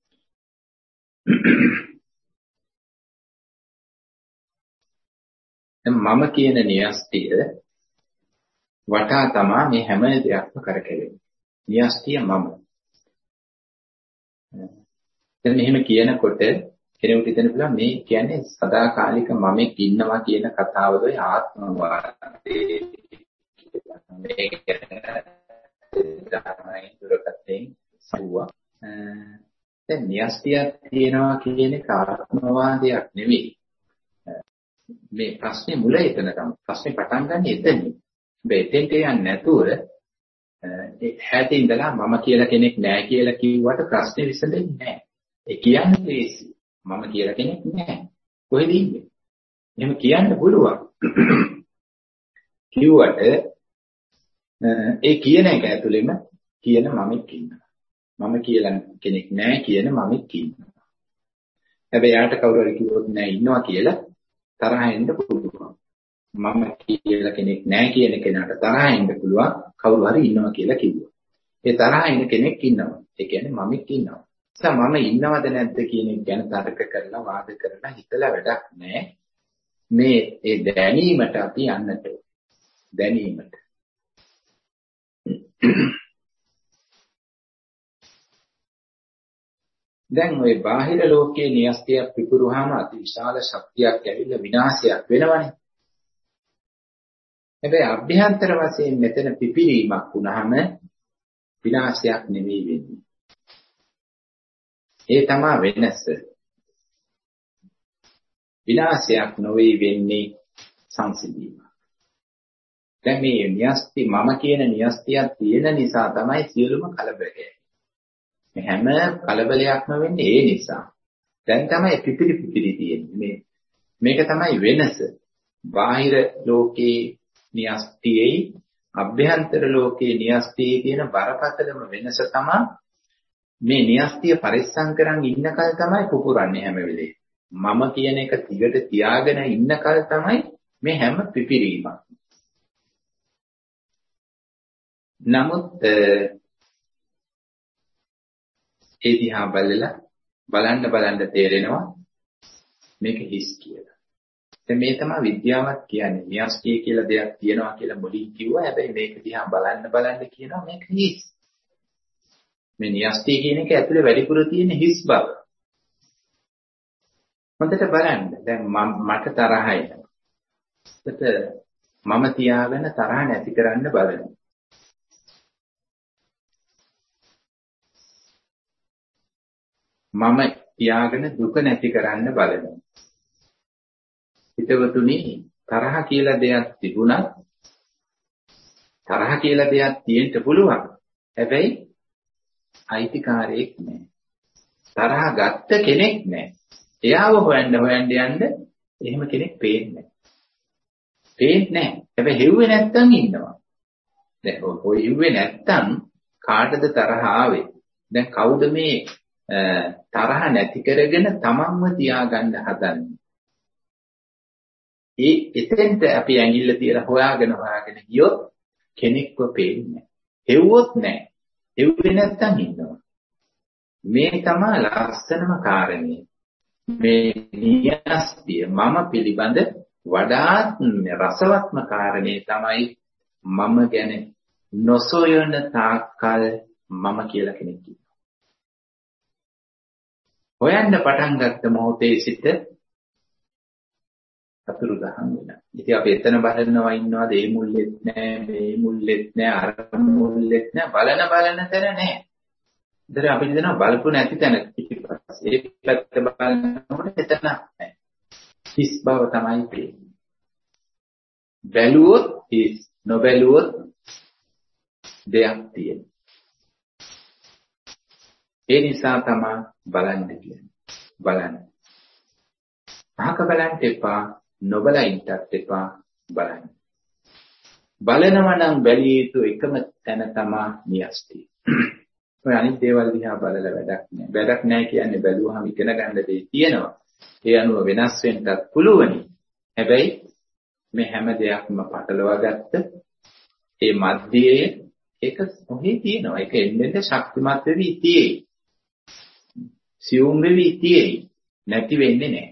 මම කියන න්‍යෂ්ටිය වටා තමයි මේ හැම දෙයක්ම කරකැවෙන්නේ. න්‍යෂ්ටිය මම. දැන් මෙහෙම කියනකොට කෙනෙකුට හිතෙන්න පුළුවන් මේ කියන්නේ සදාකාලික මමෙක් ඉන්නවා කියන කතාවද ආත්මවාදයේ මේක තමයි දුරකටෙන් සුවා. දැන් න්‍යෂ්ටියක් තියෙනවා කියන එක ආත්මවාදයක් නෙවෙයි. මේ ප්‍රශ්නේ මුල එතන තමයි. ප්‍රශ්නේ පටන් ගන්න එතනින්. හැබැයි එතෙන්ට යන්නේ නැතුව ඒ හැටි ඉඳලා මම කියලා කෙනෙක් නැහැ කියලා කිව්වට ප්‍රශ්නේ විසඳෙන්නේ නැහැ. ඒ කියන්නේ ලේසි. මම කියලා කෙනෙක් නැහැ. කොහෙද ඉන්නේ? එහෙම කියන්න පුළුවන්. කිව්වට ඒ කියන එක ඇතුළෙම කියන මමෙක් ඉන්නවා. මම කියලා කෙනෙක් නැහැ කියන මමෙක් ඉන්නවා. හැබැයි යාට කවුරු හරි කිව්වොත් නෑ ඉන්නවා කියලා තරහින්ද පුළුවන්. මම කියලා කෙනෙක් නැහැ කියන කෙනාට තරහින්ද පුළුවන් කවුරු හරි ඉන්නවා කියලා කිව්වොත්. ඒ තරහින් කෙනෙක් ඉන්නවා. ඒ කියන්නේ මමෙක් ඉන්නවා. මම ඉන්නවද නැද්ද කියන එක ගැන තර්ක කරලා වාද කරලා හිතලා වැඩක් නැහැ. මේ ඒ දැනීමට අපි යන්නට දැනීමට. දැන් ওই බාහිර ලෝකයේ න්‍යෂ්ටියක් පිපුරුවාම අති විශාල ශක්තියක් ඇවිල්ලා විනාශයක් වෙනවනේ. හැබැයි අභ්‍යන්තර වශයෙන් මෙතන පිපිරීමක් වුණාම විනාශයක් නෙවෙයි වෙන්නේ. ඒ තමයි වෙනස. විනාශයක් නොවේ වෙන්නේ සංසිඳීම. දැන් මේ න්‍යෂ්ටි මම කියන න්‍යෂ්ටියක් තියෙන නිසා තමයි සියලුම කලබලය. මේ හැම කලබලයක්ම වෙන්නේ ඒ නිසා. දැන් තමයි පිපිරි පිපිරි තියෙන්නේ. මේ මේක තමයි වෙනස. බාහිර ලෝකේ න්‍යෂ්ටියේ අභ්‍යන්තර ලෝකේ න්‍යෂ්ටියේ තියෙන බරපතලම වෙනස තමයි මේ න්‍යෂ්ටිය පරිස්සම් කරන් ඉන්නකල් තමයි පුපුරන්නේ හැම වෙලේම. මම කියන එක දිගට තියාගෙන ඉන්නකල් තමයි මේ හැම පිපිරීමක්. නමුත් ඒ දිහා බලලා බලන්න බලන්න තේරෙනවා මේක හිස් කියලා. දැන් මේ තමයි විද්‍යාවක් කියන්නේ. න්‍යෂ්ටිය කියලා දෙයක් තියෙනවා කියලා මුලින් කිව්වා. හැබැයි මේක දිහා බලන්න බලන්න කියනවා මේක හිස්. මේ න්‍යෂ්ටිය කියන එක ඇතුලේ වැඩිපුර තියෙන හිස් බව. හොඳට බලන්න. දැන් මට තරහ එනවා. ඒකට මම තියාගෙන තරහ නැති කරන්න බලනවා. මම තියාගෙන දුක නැති කරන්න බලනවා. හිතවතුනි තරහ කියලා දෙයක් තිබුණත් තරහ කියලා දෙයක් තියෙන්න පුළුවන්. හැබැයි අයිතිකාරයෙක් නැහැ. තරහ ගත්ත කෙනෙක් නැහැ. එයාව හොයන්න හොයන්න යන්න එහෙම කෙනෙක් පේන්නේ නැහැ. පේන්නේ නැහැ. හැබැයි හෙව්වේ නැත්තම් ඉන්නවා. දැන් ඔය හෙව්වේ නැත්තම් කාටද තරහ ආවේ? දැන් කවුද මේ තරහ නැති කරගෙන තමන්ව තියාගන්න හදන්නේ? ඒ එතෙන්ට අපි ඇඟිල්ල තියලා හොයාගෙන හොයාගෙන ගියොත් කෙනෙක්ව පේන්නේ නැහැ. හෙව්වොත් නැහැ. හෙව්වේ නැත්තම් ඉන්නවා. මේ තමයි ලස්සනම කාරණේ. මේ න්‍යෂ්ටිය මම පිළිබඳ වඩාත් රසවත්ම කාරණේ තමයි මම ගැන නොසොයන තාක්කල් මම කියලා කෙනෙක් ඉන්නවා. හොයන්න පටන් ගත්ත මොහොතේ සිට අතුරු දහන් වෙනවා. ඉතින් අපි එතන බලනවා ඉන්නවාද ඒ මුල්ලෙත් නැහැ මේ මුල්ලෙත් නැහැ අර මුල්ලෙත් නැහැ බලන බලන තැන නැහැ. ඉතින් අපිට දෙනවා බලපු නැති තැන පිටිපස්සේ ඒ පැත්ත බලනකොට එතන නැහැ. හිස් බව තමයි පේන්නේ. බැලුවොත් හිස් නොබැලුවොත් දෙයක් තියෙනවා. ඒ නිසා තමයි බලන්න කියන්නේ. බලන්න. අහක බලන්න එපා නොබලා ඉන්නත් එපා බලන්න. බලනවා නම් බැලිය යුතු එකම තැන තමයි න්‍යෂ්ටිය. ඔය අනිත් දේවල් දිහා බලලා වැඩක් නෑ. වැඩක් නෑ කියන්නේ බැලුවහම ඉගෙන ගන්න දේ තියෙනවා. ඒ අනුව වෙනස් වෙන්නත් පුළුවනි. හැබැයි මේ හැම දෙයක්ම පටලවා ගත්ත ඒ මධ්‍යයේ ඒක ඔහේ තියෙනවා. ඒක එන්නේ ශක්තිමත් වෙවි තියෙයි. සියුම් වෙවි තියෙයි. නැති වෙන්නේ නෑ.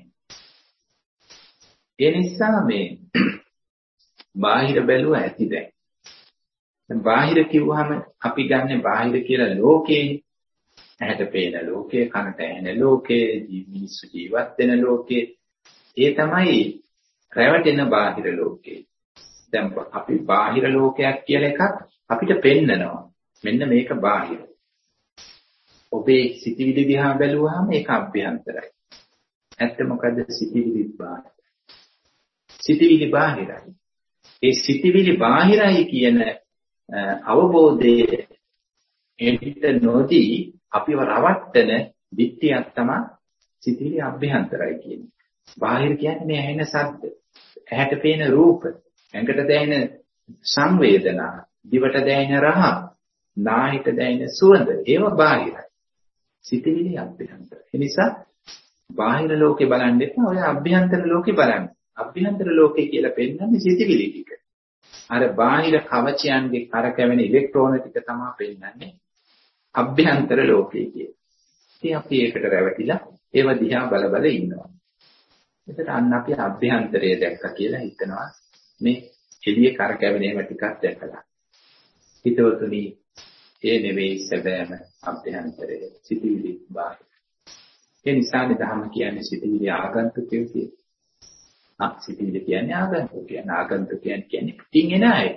ඒ නිසා මේ බාහිර බැලුව ඇති දැන්. දැන් බාහිර කිව්වහම අපි ගන්නෙ බාහිර කියලා ලෝකේ. ඇහැට පේන ලෝකේ, කනට ඇහෙන ලෝකේ, මිනිස්සු ජීවත් වෙන ලෝකේ. ඒ තමයි රැවටෙන බාහිර ලෝකේ. දැන් අපි බාහිර ලෝකයක් කියලා එකක් අපිට පෙන්නනවා. මෙන්න මේක බාහිර. ඔබේ සිතිවිලි දිහා බැලුවාම ඒක අභ්‍යන්තරයි. ඇත්ත මොකද සිතිවිලි බාහිර. සිතිවිලි බාහිරයි. ඒ සිතිවිලි බාහිරයි කියන අවබෝධයේ එවිට නොදී අපිව රවට්ටන විත්‍යක් තමයි සිතිවිලි අභ්‍යන්තරයි කියන්නේ. බාහිර කියන්නේ මේ ඇහෙන ශබ්ද, ඇහැට පේන රූප, ඇඟට දැනෙන සංවේදනා, දිවට දැනෙන රහ, නාහිට දැනෙන සුවඳ, ඒව බාහිරයි. සිතිවිලි අභ්‍යන්තරයි. ඒ නිසා බාහිර ලෝකේ බලන්න එපා, ඔය අභ්‍යන්තර ලෝකේ බලන්න. අභ්‍යන්තර ලෝකේ කියලා පෙන්නන්නේ සිතිවිලි ටික. අර බාහිර කවචයන්ගේ කරකැවෙන ඉලෙක්ට්‍රෝන ටික තමයි පෙන්නන්නේ අභ්‍යන්තර ලෝකේ කියන්නේ. ඉතින් අපි ඒකට රැවටිලා ඒව දිහා බල බල ඉන්නවා. එතකොට අන්න අපි අභ්‍යන්තරය දැක්කා කියලා හිතනවා. මේ එළිය කරකැවෙන ඒවා ටිකක් දැකලා. හිතවතුනි ඒ නෙවෙයි සැබෑම අභ්‍යන්තරය. සිටිවිලි බාහිර. ඒ නිසානේ ධර්ම කියන්නේ සිටිවිලි ආගන්තුකයෝ කියන්නේ. ආ සිටිවිලි කියන්නේ ආගන්තුකයන්. ආගන්තුකයන් කියන්නේ පිටින් එන අය.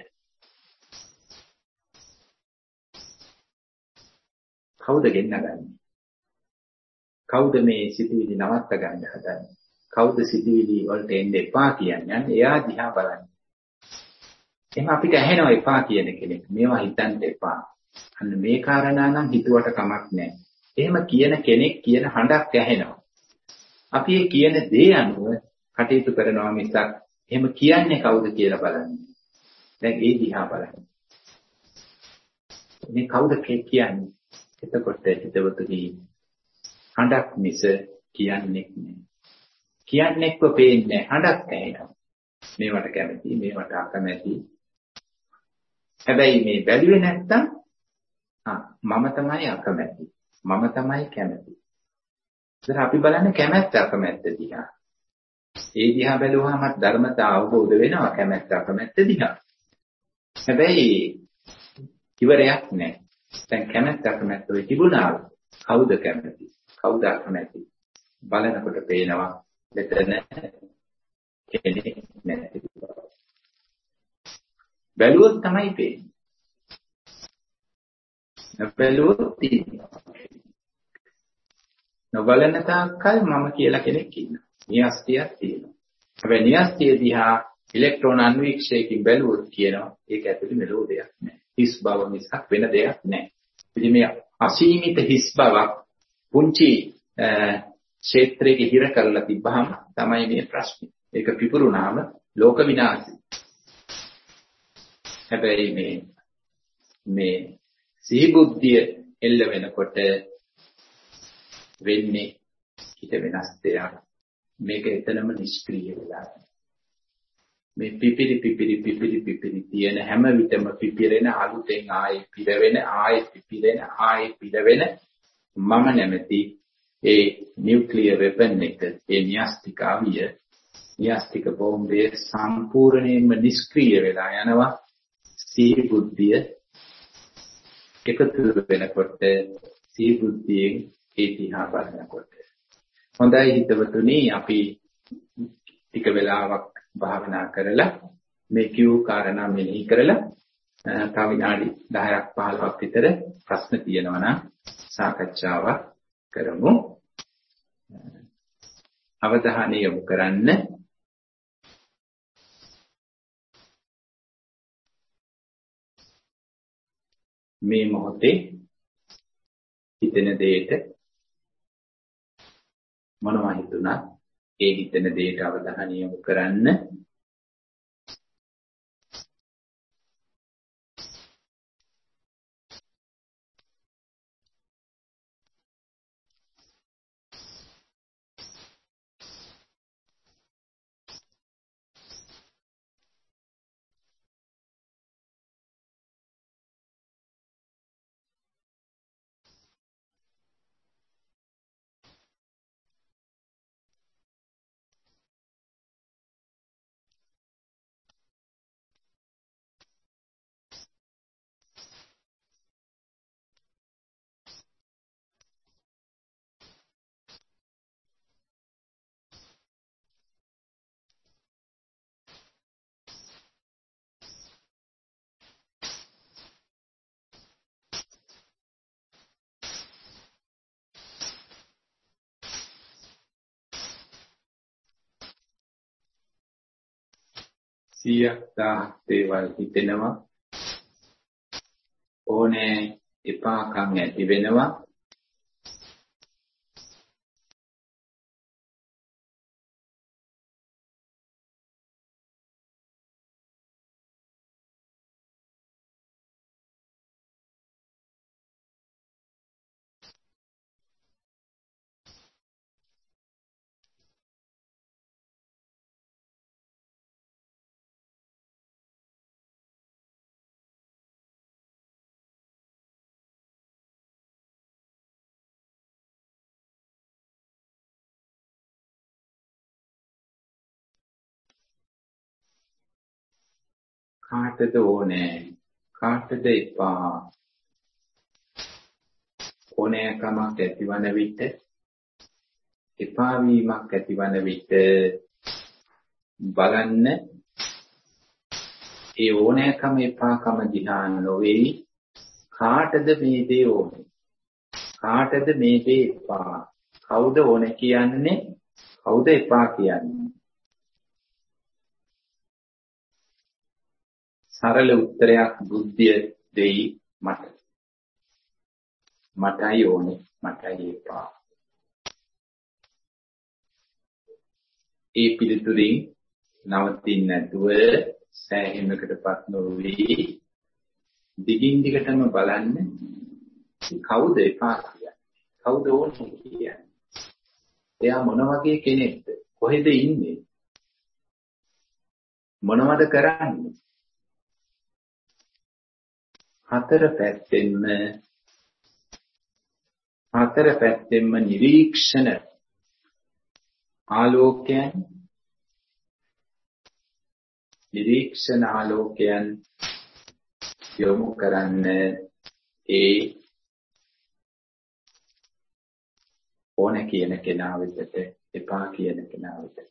කවුද ගෙන්නගන්නේ? කවුද මේ සිටිවිලි නවත්ත ගන්න හදන්නේ? කවුද සිටිවිලි වලට එන්න එපා කියන්නේ? එයා දිහා බලන්න. එහෙනම් අපිට ඇහෙනවා එපා කියන කෙනෙක්. මේවා හිතන්න එපා. අන්න මේ කාරණා නම් හිතුවට කමක් නැහැ. එහෙම කියන කෙනෙක් කියන හඬක් ඇහෙනවා. අපි ඒ කියන දේ අනුව කටයුතු කරනවා මිසක් එහෙම කියන්නේ කවුද කියලා බලන්නේ. දැන් ඒ දිහා බලන්න. මේ කවුද කියන්නේ? එතකොට හිතවතුනි හඬක් මිස කියන්නේ නැහැ. කියන්නේක්ව පේන්නේ හඬක් ඇහෙනවා. මේවට කැමති, මේවට අකමැති. හැබැයි මේ බැලුවේ නැත්තම් ආ මම තමයි අකමැති. මම තමයි කැමති. ඉතින් අපි බලන්නේ කැමැත්ත අකමැත්ත දිහා. ඒ දිහා බැලුවාම ධර්මතාව අවබෝධ වෙනවා කැමැත්ත අකමැත්ත දිහා. හැබැයි ඉවරයක් නැහැ. දැන් කැමැත්ත අකමැත්ත වෙ තිබුණා. කවුද කැමති? කවුද අකමැති? බලනකොට පේනවා මෙතන කෙනෙක් නැති බව. බැලුවොත් තමයි පේන්නේ. බැලුවොත් තියෙනවා. නොබලන තාක්කල් මම කියලා කෙනෙක් ඉන්නවා. න්‍යෂ්ටියක් තියෙනවා. හැබැයි න්‍යෂ්ටිය දිහා ඉලෙක්ට්‍රෝන අන්වීක්ෂයකින් බැලුවොත් කියනවා ඒක ඇතුළේ මෙලෝ දෙයක් නැහැ. හිස් බව මිසක් වෙන දෙයක් නැහැ. ඉතින් මේ අසීමිත හිස් බවක් පුංචි ක්ෂේත්‍රයක හිර කරලා තිබ්බහම තමයි මේ ප්‍රශ්නේ. ඒක පිපුරුනාම ලෝක විනාශය. හැබැයි මේ මේ සිහි බුද්ධිය එල්ල වෙනකොට වෙන්නේ හිත වෙනස් දෙයක්. මේක එතනම නිෂ්ක්‍රීය වෙලා. මේ පිපිරි පිපිරි පිපිරි පිපිරි තියෙන හැම විටම පිපිරෙන අලුතෙන් ආයේ පිරවෙන ආයේ පිපිරෙන ආයේ පිරවෙන මම නැමැති ඒ නියුක්ලියර් වෙපන් එක ඒ න්‍යෂ්ටික ආවිය න්‍යෂ්ටික බෝම්බේ සම්පූර්ණයෙන්ම නිෂ්ක්‍රීය වෙලා යනවා. සිහි බුද්ධිය එකතු වෙනකොට සිහි බුද්ධියෙන් ඒ දිහා බලනකොට හොඳයි හිතවතුනි අපි ටික වෙලාවක් භාවනා කරලා මේ කියු කාරණා මෙනෙහි කරලා තව විනාඩි දහයක් පහළොවක් විතර ප්‍රශ්න තියෙනවා නම් සාකච්ඡාවක් කරමු. අවධානය යොමු කරන්න. මේ මොහොතේ හිතෙන දෙයට මොනවා හිතුණත් ඒ හිතෙන දෙයට අවධානය යොමු කරන්න. සියයක් දහයක් දේවල් හිතෙනවා. ඕනේ එපාකම් ඇති වෙනවා. කාටද ඕනේ කාටද එපා ඕනෑකමක් ඇතිවන විට එපා වීමක් ඇතිවන විට බලන්න ඒ ඕනෑකම එපාකම දිහා නොවේ කාටද මේ දේ ඕනේ කාටද මේ දේ එපා කවුද ඕනේ කියන්නේ කවුද එපා කියන්නේ සරල උත්තරයක් බුද්ධිය දෙයි මට මටයි ඕනේ මටයි එපා ඒ පිළිතුරින් නවතින්නේ නැතුව සෑහීමකටපත් නොවි දිගින් දිගටම බලන්න කවුද එපා කියන්නේ කවුද ඕනේ කියන්නේ එයා මොන වගේ කෙනෙක්ද කොහෙද ඉන්නේ මොනවද කරන්නේ හතර පැත්තෙන්ම හතර පැත්තෙන්ම නිරීක්ෂණ ආලෝකයන් නිරීක්ෂණ ආලෝකයන් යොමු කරන්න ඒ ඕන කියන කෙනා වෙතට එපා කියන කෙනා වෙතට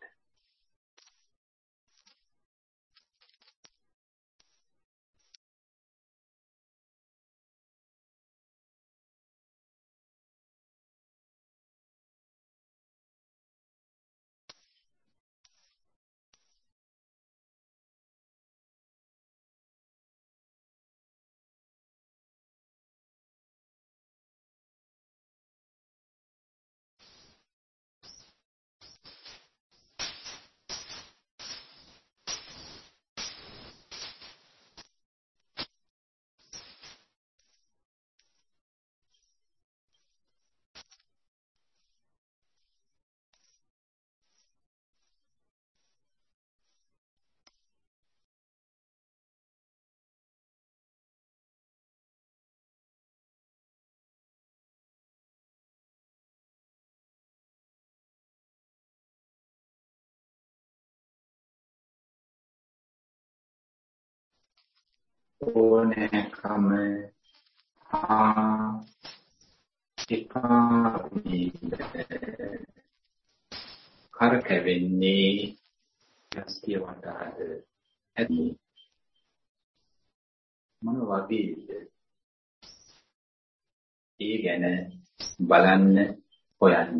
ඕනෑකම ආ එපා කරකැවෙන්නේ යස්තිය වටාද ඇති මොන වගේද ඒ ගැන බලන්න හොයන්න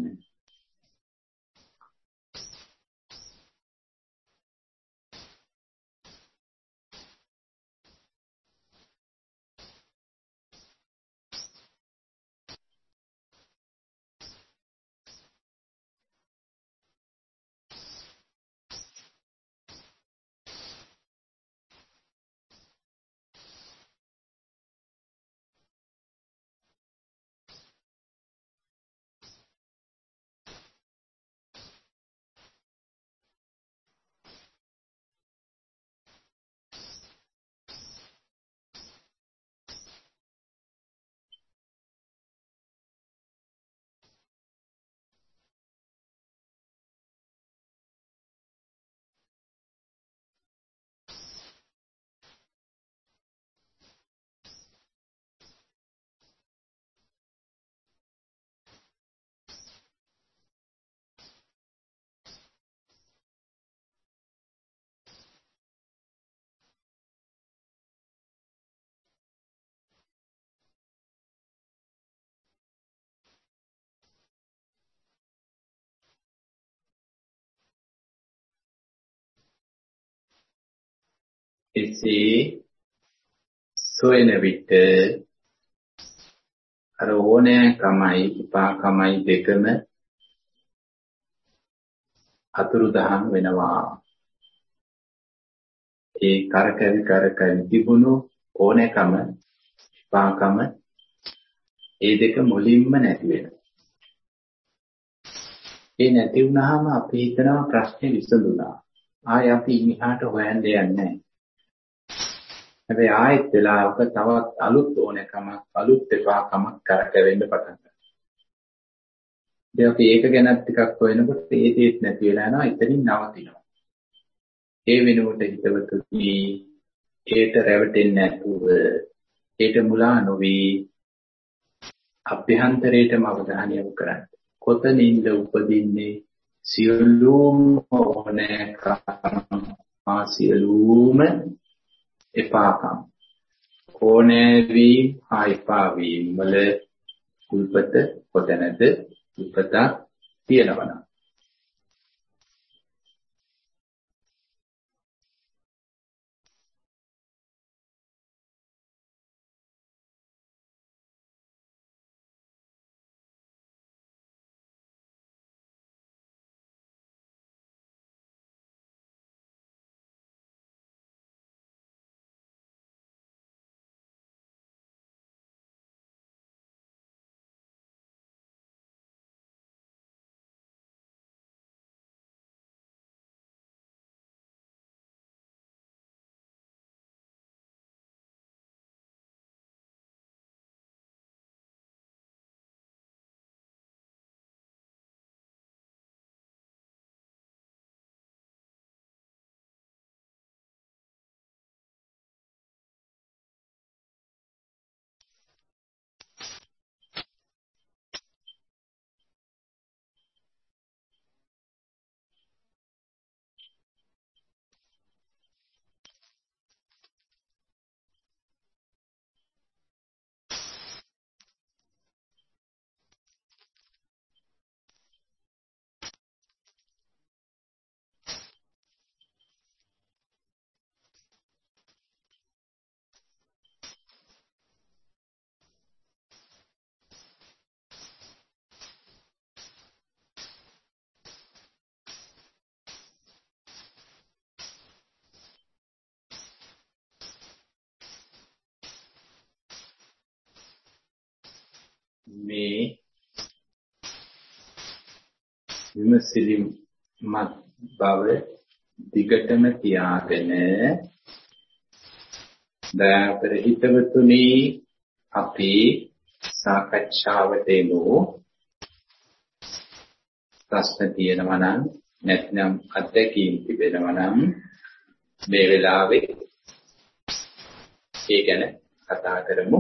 එසේ සොයන විට අර ඕනෑකමයි එපාකමයි දෙකම අතුරුදහන් වෙනවා. ඒ කරකැවි කරකැවි තිබුණු ඕනෑකම එපාකම ඒ දෙක මුලින්ම නැති වෙනවා. ඒ නැති වුණාම අපි හිතනවා ප්‍රශ්නේ විසඳුණා. ආයෙ අපි ඉහාට හොයන්න යන්නේ නැහැ. හැබැයි ආයෙත් වෙලාවක තවත් අලුත් ඕනෑකමක් අලුත් එපාකමක් කරකැවෙන්න පටන් ගන්නවා. දැන් අපි ඒක ගැනත් ටිකක් හොයනකොට ඒ දෙයක් නැති වෙලා යනවා. එතනින් නවතිනවා. ඒ වෙනුවට හිතවතුනි ඒට රැවටෙන්නේ නැතුව ඒට මුලා නොවි අභ්‍යන්තරයටම අවධානය යොමු කරන්න. කොතනින්ද උපදින්නේ සියලුම ඕනෑකම් ආ සියලුම එපාකම් ඕනෑ වීම හා එපා වීම වල උල්පත කොතැනද උල්පත තියෙනවා නම් මේ විමසිලිමත් බව දිගටම තියාගෙන දයාකර හිතවතුනි අපි සාකච්ඡාවට එමු. ප්‍රශ්න තියෙනවා නම් නැත්නම් අත්දැකීම් තිබෙනවා නම් මේ වෙලාවේ ඒ ගැන කතා කරමු.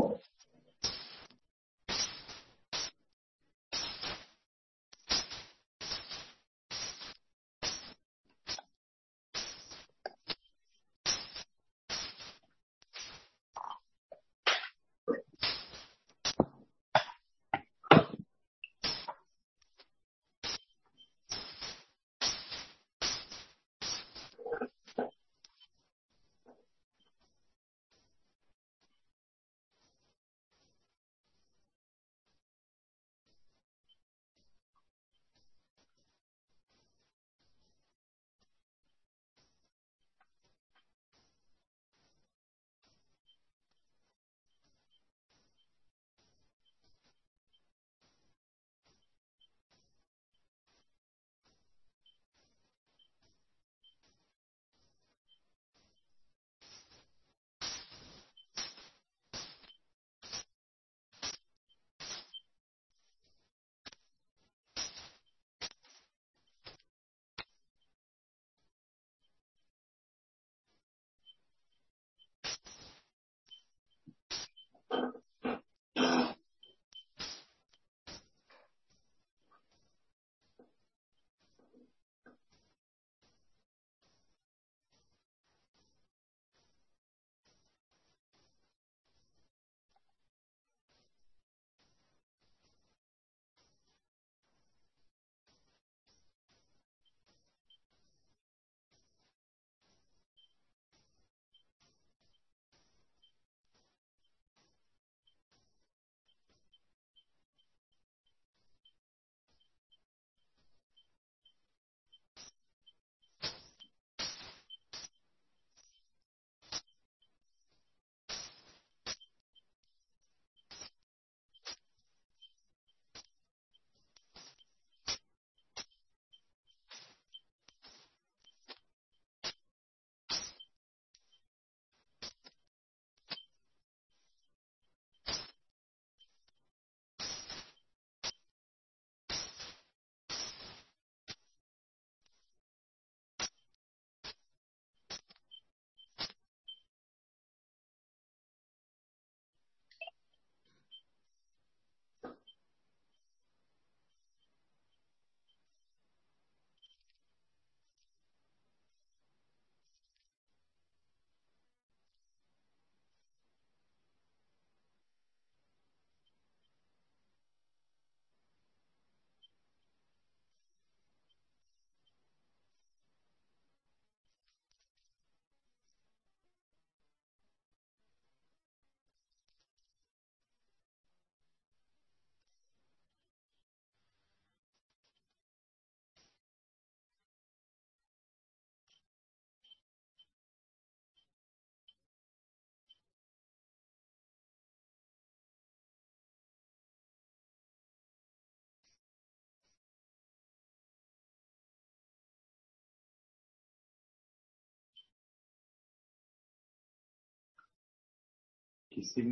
කිසිම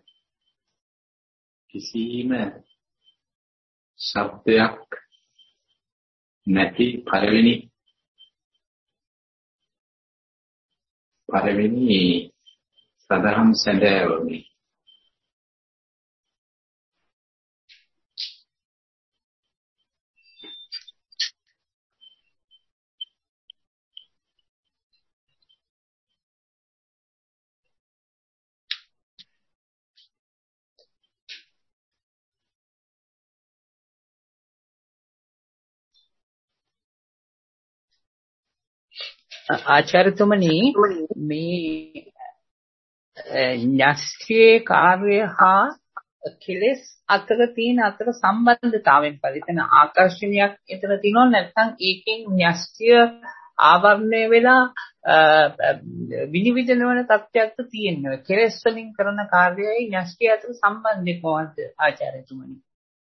කිසිම ශබ්දයක් නැති පළවෙනි පළවෙනි සදහම් සැඳෑවමි. ආචාර්යතුමනි මේ ඥාස්ත්‍රියේ කාර්ය හා කෙලෙස් අතර තියෙන අතර සම්බන්ධතාවයෙන් පරිතන ආකර්ෂණයක් එතන තියෙනවා නැත්නම් ඒකෙන් ඥාස්ත්‍රිය ආවරණය වෙලා විනිවිදන වන තත්ත්වයක්ද තියෙනවා. කෙලෙස් වලින් කරන කාර්යයයි ඥාස්ත්‍රිය අතර සම්බන්ධය කොහොමද ආචාර්යතුමනි?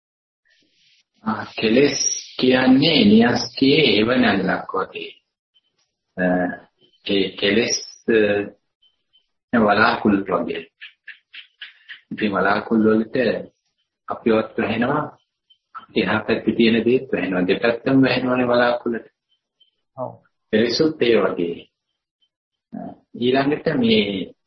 ආ කෙලෙස් කියන්නේ ඥාස්ත්‍රියේ එවනල්ලක් වගේ. ඒ කෙලෙස් වලාකුළු වගේ. ඉතින් වලාකුළු වලට අපිවත් වැහෙනවා. එහා පැත්තේ තියෙන දේත් වැහෙනවා. දෙපැත්තම වැහෙනවනේ වලාකුළට. ඔව්. කෙලෙසුත් ඒ වගේ. ඊළඟට මේ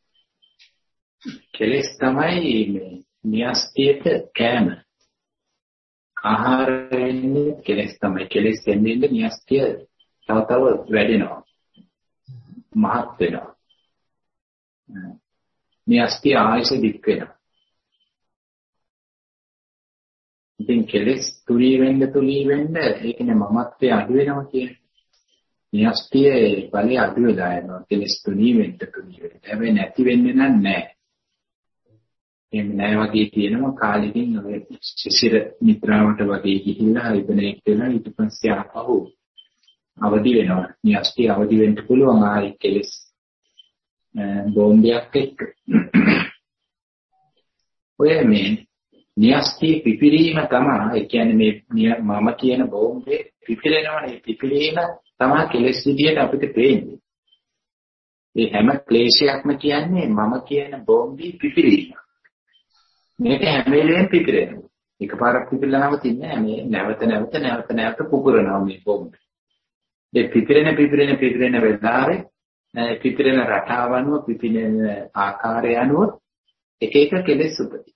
කෙලෙස් තමයි මේ න්‍යස්තියට කෑම. ආහාර වෙන්නේ කෙලෙස් තමයි. කෙලෙස් දෙන්නේ න්‍යස්තිය තව තව වැඩෙනවා. මහත් වෙනවා. න්‍යස්තිය ආයස දික් වෙනවා. ඉතින් කෙලෙස් තුනී වෙන්න තුනී වෙන්න ඒ කියන්නේ මමත්වයේ අඩු වෙනවා කියන්නේ. න්‍යස්තියේ බලය අඩු වෙලා යනවා. කෙලෙස් තුනී වෙන්න තුනී වෙන්න. හැබැයි නැති වෙන්නේ නැහැ. එහෙම නැහැ වගේ කියනවා කාලෙකින් ඔය සිසිර මිත්‍රාවට වගේ ගිහිල්ලා ඉබ්බනෙක් වෙනවා ඊට පස්සේ ආපහු අවදි වෙනවා. න්‍යස්තිය අවදි වෙන්න පුළුවන් ආයි කෙලෙස් බෝම්බයක් එක්ක. ඔය මේ න්‍යස්තිය පිපිරීම තමයි ඒ කියන්නේ මේ මම කියන බෝම්බේ පිපිරෙනවනේ. පිපිරීම තමයි කෙලෙස් විදියට අපිට පේන්නේ. මේ හැම ක්ලේශයක්ම කියන්නේ මම කියන බෝම්බේ පිපිරීම. මේක හැම වෙලේම පිපිරෙනවා. එකපාරක් පිපිරලා නවතින්නේ නැහැ. මේ නැවත නැවත නැවත නැවත පුපුරනවා මේ බෝම්බේ. ඒ පිපිරෙන පිපිරෙන පිපිරෙන වෙලාවේ පිපිරෙන රටාව අනුව පිපිරෙන ආකාරය අනුව එක එක කෙලෙස් උපදිනවා.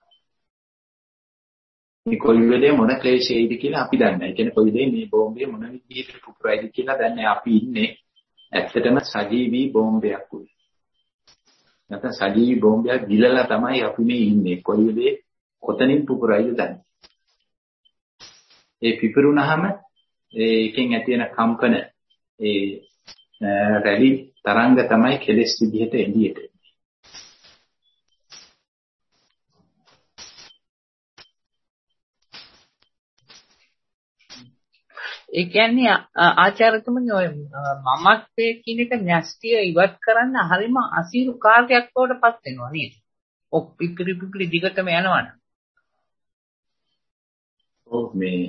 මේ කොයි වෙලේ මොන ක්ලේශයයිද කියලා අපි දන්නේ නැහැ. ඒ කියන්නේ කොයි වෙලේ මේ බෝම්බේ මොන විදිහට පුපුරයිද කියලා දන්නේ අපි ඉන්නේ ඇත්තටම සජීවී බෝම්බයක් උඩ. නැත්නම් සජීවී බෝම්බයක් ගිලලා තමයි අපි මේ ඉන්නේ. කොයි වෙලේ කොතනින් පුපුරයිද දන්නේ. ඒ පිපිරුණාම ඒකෙන් ඇති වෙන කම්පන ඒ රැලි තරංග තමයි කෙලෙස් විදිහට එළියට එන්නේ. ඒ කියන්නේ ආචාර්යතුමනි ඔය මමත්වයේ කියන එක න්‍යස්තිය ඉවත් කරන්න හරිම අසීරු කාර්යයක් වඩ පත් වෙනවා නේද? ඔක් පිපිරි පිපිරි දිගටම යනවනේ. ඔව් මේ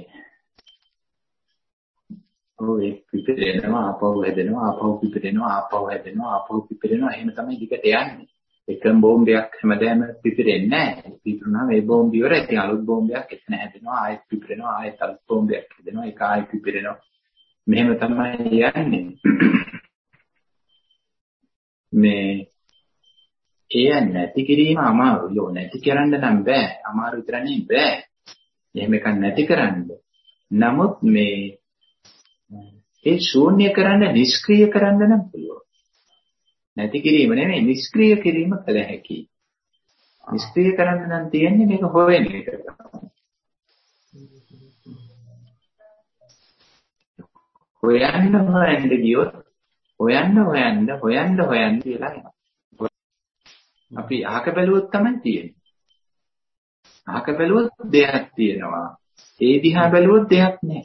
ඔව් ඒ පිපිරෙනවා ආපහු හැදෙනවා ආපහු පිපිරෙනවා ආපහු හැදෙනවා ආපහු පිපිරෙනවා එහෙම තමයි දිගට යන්නේ. එකම බෝම්බයක් හැමදාම පිපිරෙන්නේ නැහැ. පිපිරුණාම ඒ බෝම්බ ඉවරයි. ඉතින් අලුත් බෝම්බයක් එතන හැදෙනවා ආයෙත් පිපිරෙනවා ආයෙත් අලුත් බෝම්බයක් හැදෙනවා ඒක ආයෙත් පිපිරෙනවා. මෙහෙම තමයි යන්නේ. මේ ඒ නැති කිරීම අමාරුයි. නැති කරන්න නම් බෑ. අමාරු විතරනේ බෑ. එහෙම එකක් නැති කරන්න. නමුත් මේ ඒ ශූන්‍ය කරන්න නිෂ්ක්‍රීය කරන්න නම් පුළුවන්. නැති කිරීම නෙමෙයි නිෂ්ක්‍රීය කිරීම කළ හැකියි. නිෂ්ක්‍රීය කරන්න නම් තියෙන්නේ මේක හොයන එක. හොයන්න හොයන්න ගියොත් හොයන්න හොයන්න හොයන්න හොයන්න කියලා යනවා. අපි අහක බැලුවොත් තමයි තියෙන්නේ. අහක බැලුවොත් දෙයක් තියෙනවා. ඒ දිහා බැලුවොත් දෙයක් නැහැ.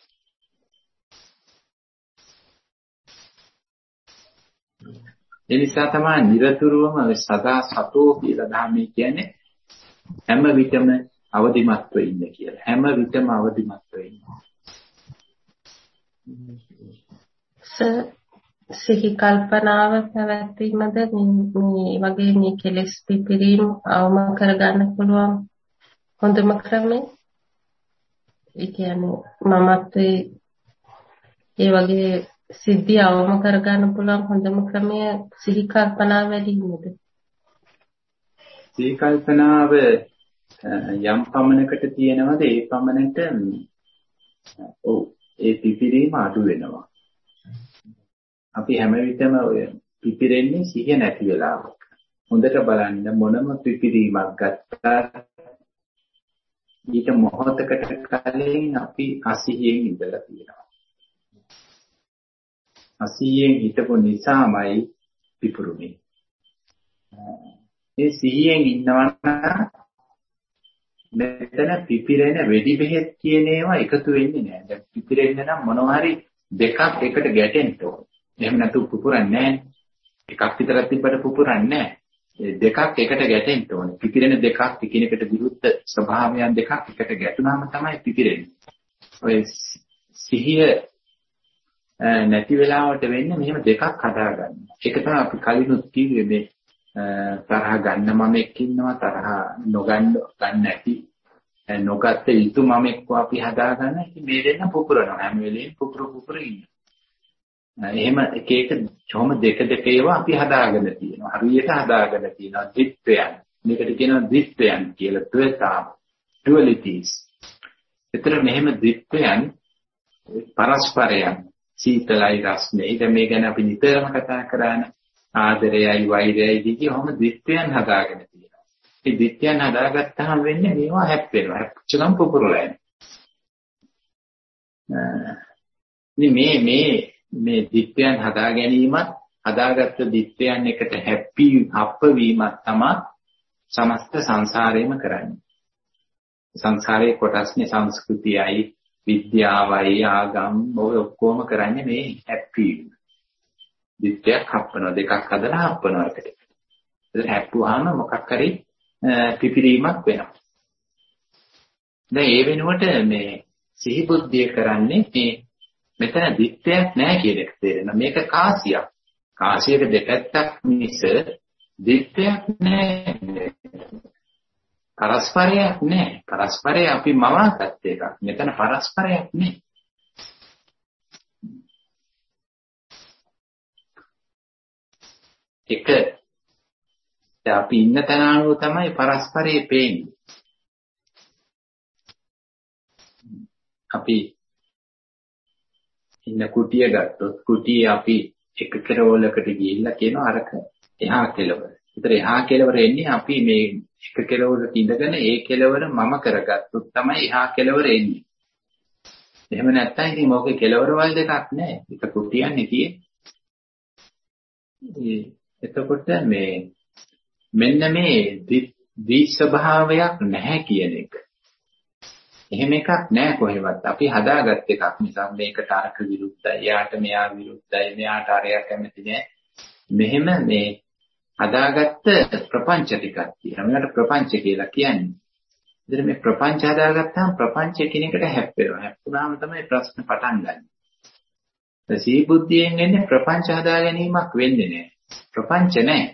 ඒ නිසා තමයි නිරතුරුවම සදා සතෝ කියලා ධර්මයේ කියන්නේ හැම විටම අවදිමත්ව ඉන්න කියලා. හැම විටම අවදිමත්ව ඉන්න. සර් සිහි කල්පනාව පැවැත්වීමද මේ වගේ මේ කෙලෙස් පිපිරීම අවම කරගන්න පුළුවන් හොඳම ක්‍රමය. ඒ කියන්නේ මමත් ඒ වගේ සිද්ධි අවම කරගන්න පුළුවන් හොඳම ක්‍රමය සිහි කල්පනාව වැඩි වීමද? සිහි කල්පනාව යම් පමණකට තියෙනවද ඒ පමණට ඔව් ඒ පිපිරීම අඩු වෙනවා. අපි හැම විටම ඔය පිපිරෙන්නේ සිහිය නැති වෙලාවක. හොඳට බලන්න මොනම පිපිරීමක් ගත්තා ඊට මොහොතකට කලින් අපි අසිහියෙන් ඉඳලා තියෙනවා. අසිහියෙන් හිටපු නිසාමයි පිපුරුනේ. ඒ සිහියෙන් ඉන්නවා මෙතන පිපිරෙන වෙඩි බෙහෙත් කියන ඒවා එකතු වෙන්නේ නැහැ. දැන් පිපිරෙන්න නම් මොනවා හරි දෙකක් එකට ගැටෙන්න ඕන. එහෙම නැතු පුපුරන්නේ නැහැ. එකක් විතරක් තිබ්බට පුපුරන්නේ නැහැ. දෙකක් එකට ගැටෙන්න ඕන. පිපිරෙන දෙකක් එකිනෙකට විරුද්ධ ස්වභාවයන් දෙකක් එකට ගැටුනහම තමයි පිපිරෙන්නේ. ඔය සිහිය නැති වෙලාවට වෙන්නේ මෙහෙම දෙකක් හදාගන්න. ඒක තමයි අපි කලිනුත් කිව්වේ මේ තරහ ගන්න මමෙක් ඉන්නවා තරහ නොගන්න ගන්න නැති නොගත්ත යුතු මමෙක්ව අපි හදාගන්න. ඉතින් මේ දෙන්න පුපුරනවා හැම වෙලේම පුපුර පුපුර ඉන්නවා. එහෙම එක එක චොම දෙක දෙක ඒවා අපි හදාගෙන තියෙනවා. හරියට හදාගෙන තියෙනවා ද්විත්වයන්. මේකට කියනවා ද්විත්වයන් කියලා. ද්වේතා ඩුවැලිටිස්. ඒතර මෙහෙම ද්විත්වයන් පරස්පරයන් සීතලයි රස්නේ. දැන් මේ ගැන අපි නිතරම කතා කරන්නේ ආදරයයි වෛරයයි දිගේ ඔහොම ද්විත්වයන් හදාගෙන තියෙනවා. මේ ද්විත්වයන් හදාගත්තාම වෙන්නේ මේවා හැප්පෙනවා. හැප්පුචනම් පුපුරලා යනවා. මේ මේ මේ ද්විත්වයන් හදා ගැනීමත් හදාගත්ත ද්විත්වයන් එකට හැප්පි හප්ප වීමත් තමයි සමස්ත සංසාරේම කරන්නේ. සංසාරේ කොටස්නේ සංස්කෘතියයි විද්‍යාවයි ආගම් ඔය ඔක්කොම කරන්නේ මේ හැප්පීම. ද්විත්වයක් හප්පනවා දෙකක් හදලා හප්පනවා එකට. ඒක හැප්පුවාම මොකක් හරි පිපිරීමක් වෙනවා. දැන් ඒ වෙනුවට මේ සිහි බුද්ධිය කරන්නේ මේ මෙතන ද්විත්වයක් නැහැ කියන එක තේරෙනවා. මේක කාසියක්. කාසියක දෙපැත්තක් මිස ද්විත්වයක් නැහැ. පරස්පරයක් නැහැ. පරස්පරය අපි මවාගත්ත එකක්. මෙතන පරස්පරයක් නැහැ. එක අපි ඉන්න තැන අනුව තමයි පරස්පරයේ පේන්නේ. අපි ඉන්න කුටිය ගත්තොත් කුටිය අපි එක කෙරවලකට ගිහිල්ලා කියනවා අරක එහා කෙලවර. ඒතර එහා කෙලවර එන්නේ අපි මේ එක කෙලවරක ඉඳගෙන ඒ කෙලවර මම කරගත්තොත් තමයි එහා කෙලවර එන්නේ. එහෙම නැත්නම් ඉතින් මොකේ කෙලවරවල් දෙකක් නැහැ. එක කුටියන්නේ තියෙන්නේ. එතකොට මේ මෙන්න මේ ද්වි ස්වභාවයක් නැහැ කියන එක. එහෙම එකක් නැහැ කොහෙවත්. අපි හදාගත් එකක් නිසා මේකට අරක විරුද්ධයි, යාට මෙයා විරුද්ධයි, මෙයාට අරයා කැමති නැහැ. මෙහෙම මේ හදාගත්ත ප්‍රපංච ටිකක් තියෙනවා. මේකට ප්‍රපංච කියලා කියන්නේ. ඉතින් මේ ප්‍රපංච හදාගත්තාම ප්‍රපංච එකිනෙකට හැප්පෙනවා. හැප්පුණාම තමයි ප්‍රශ්න පටන් ගන්න. සී බුද්ධියෙන් එන්නේ ප්‍රපංච හදා ගැනීමක් වෙන්නේ නැහැ. ප්‍රපංච නැහැ.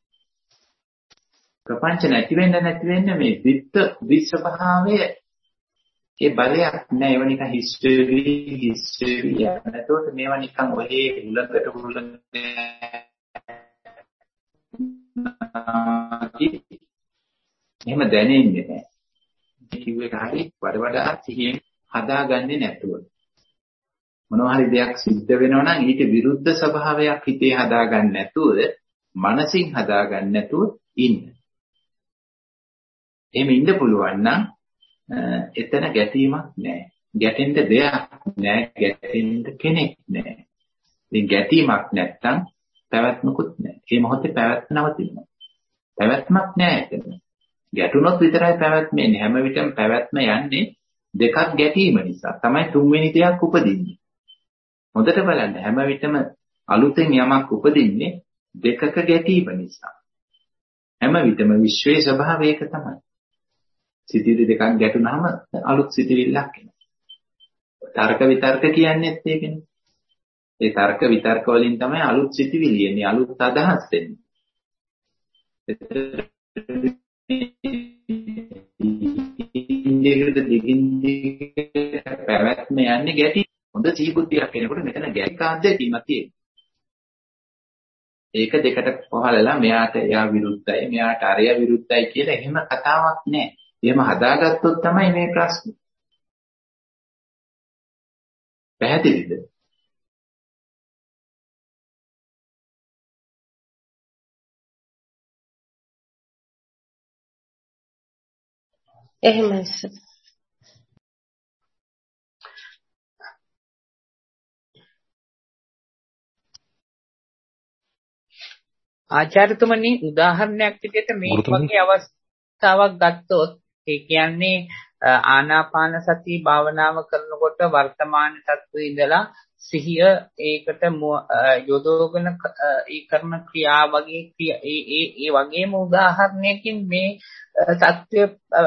ප්‍රපංච නැති වෙන්න නැති වෙන්න මේ විත්ත විස්වභාවය ඒ බලයක් නැහැ. ඒව නිකන් හිස්ටරි හිස්ටරි යනකොට මේවා නිකන් ඔහේ උලකට උලකට එහෙම දැනෙන්නේ නැහැ. කිව්වේ කාරි වඩ වඩා සිහියෙන් හදාගන්නේ නැතුව. මොනවා හරි දෙයක් සිද්ධ වෙනවා නම් ඊට විරුද්ධ ස්වභාවයක් හිතේ හදාගන්න නැතුව මනසින් හදාගන්න නැතුව ඉන්න. එහෙම ඉන්න පුළුවන් නම් එතන ගැටීමක් නැහැ. ගැටෙන්න දෙයක් නැහැ. ගැටෙන්න කෙනෙක් නැහැ. ඉතින් ගැටීමක් නැත්තම් පැවැත්මකුත් නැහැ. මේ මොහොතේ පැවැත්ම නවතිනවා. පැවැත්මක් නැහැ එතන. ගැටුණොත් විතරයි පැවැත්ම එන්නේ. හැම විටම පැවැත්ම යන්නේ දෙකක් ගැටීම නිසා. තමයි තුන්වෙනි දෙයක් උපදින්නේ. හොඳට බලන්න හැම විටම අලුතෙන් යමක් උපදින්නේ දෙකක ගැටීම නිසා. හැම විටම විශ්වයේ ස්වභාවය ඒක තමයි. සිතිවිලි දෙකක් ගැටුනහම අලුත් සිතිවිල්ලක් එනවා. තර්ක විතර්ක කියන්නේත් ඒකනේ. ඒ තර්ක විතර්ක වලින් තමයි අලුත් සිතිවිලි එන්නේ, අලුත් අදහස් එන්නේ. ඉන්දියකට දිගින් දිගට පැවැත්ම යන්නේ ගැටි. හොඳ සීබුද්ධියක් කෙනෙකුට මෙතන ගැටි කාද්දේකීමක් තියෙනවා. ඒක දෙකට පහලලා මෙයාට එයා විරුද්ධයි, මෙයාට අරයා විරුද්ධයි කියලා එහෙම කතාවක් නැහැ. එහෙම හදාගත්තොත් තමයි මේ ප්‍රශ්නේ. පැහැදිලිද? එහෙමයි සර්. ආචාර්යතුමනි උදාහරණයක් විදිහට මේ වගේ අවස්ථාවක් ගත්තොත් ඒ කියන්නේ ආනාපාන සති භාවනාව කරනකොට වර්තමාන තත්ත්වයේ ඉඳලා සිහිය ඒකට යොදවගෙන ඒ කරන ක්‍රියා වගේ ඒ ඒ ඒ වගේම උදාහරණයකින් මේ තත්ත්වය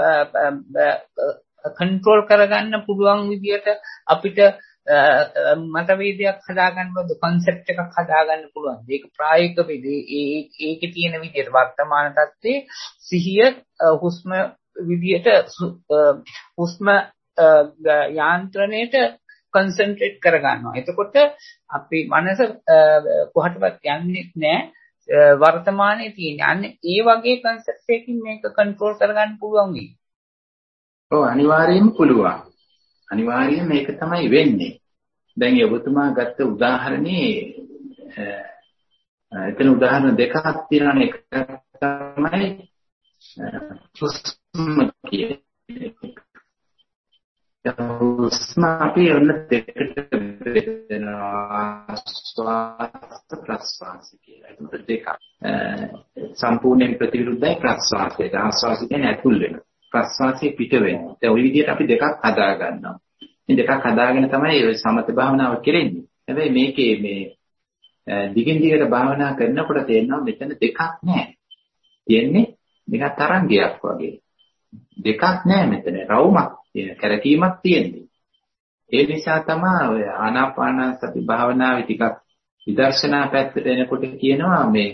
කන්ට්‍රෝල් කරගන්න පුළුවන් විදිහට අපිට මතවේදයක් හදාගන්න බද concept එකක් හදාගන්න පුළුවන්. ඒක ප්‍රායෝගික විදිහේ ඒ ඒකේ තියෙන විදිහට වර්තමාන තත්ත්වයේ සිහිය හුස්ම විදිහට හුස්ම යාන්ත්‍රණයට concentrate කරගන්නවා. එතකොට අපේ මනස කොහටවත් යන්නේ නැහැ වර්තමානයේ තියෙන. අන්න ඒ වගේ concept එකකින් මේක control කරගන්න පුළුවන් වෙයි. ඔව් අනිවාර්යයෙන්ම පුළුවන්. අනිවාර්යයෙන් මේක තමයි වෙන්නේ. දැන් ඔබතුමා ගත්ත උදාහරණේ එතන උදාහරණ දෙකක් තියෙනවානේ. එකක් තමයි හුස්ම කියන්නේ. හුස්ම අපි ඔන්න දෙකට බෙදනවා ආස්වාස ප්‍රස්වාස කියලා. ඒක දෙකක්. සම්පූර්ණයෙන් ප්‍රතිවිරුද්ධයි ප්‍රස්වාසයට. ආස්වාස කියන්නේ ඇතුල් වෙනවා. ප්‍රස්වාසයේ පිට වෙනවා. දැන් ওই විදිහට අපි දෙකක් හදා ගන්නවා. මේ දෙකක් හදාගෙන තමයි ඔය සමත භාවනාව කෙරෙන්නේ. හැබැයි මේකේ මේ දිගින් දිගට භාවනා කරනකොට තේරෙනවා මෙතන දෙකක් නැහැ. තියෙන්නේ නිකන් තරංගයක් වගේ. දෙකක් නැහැ මෙතන. රවුමක් තියෙන, කැරකීමක් තියෙන්නේ. ඒ නිසා තමයි ඔය ආනාපාන සති භාවනාවේ ටිකක් විදර්ශනා පැත්තට එනකොට කියනවා මේ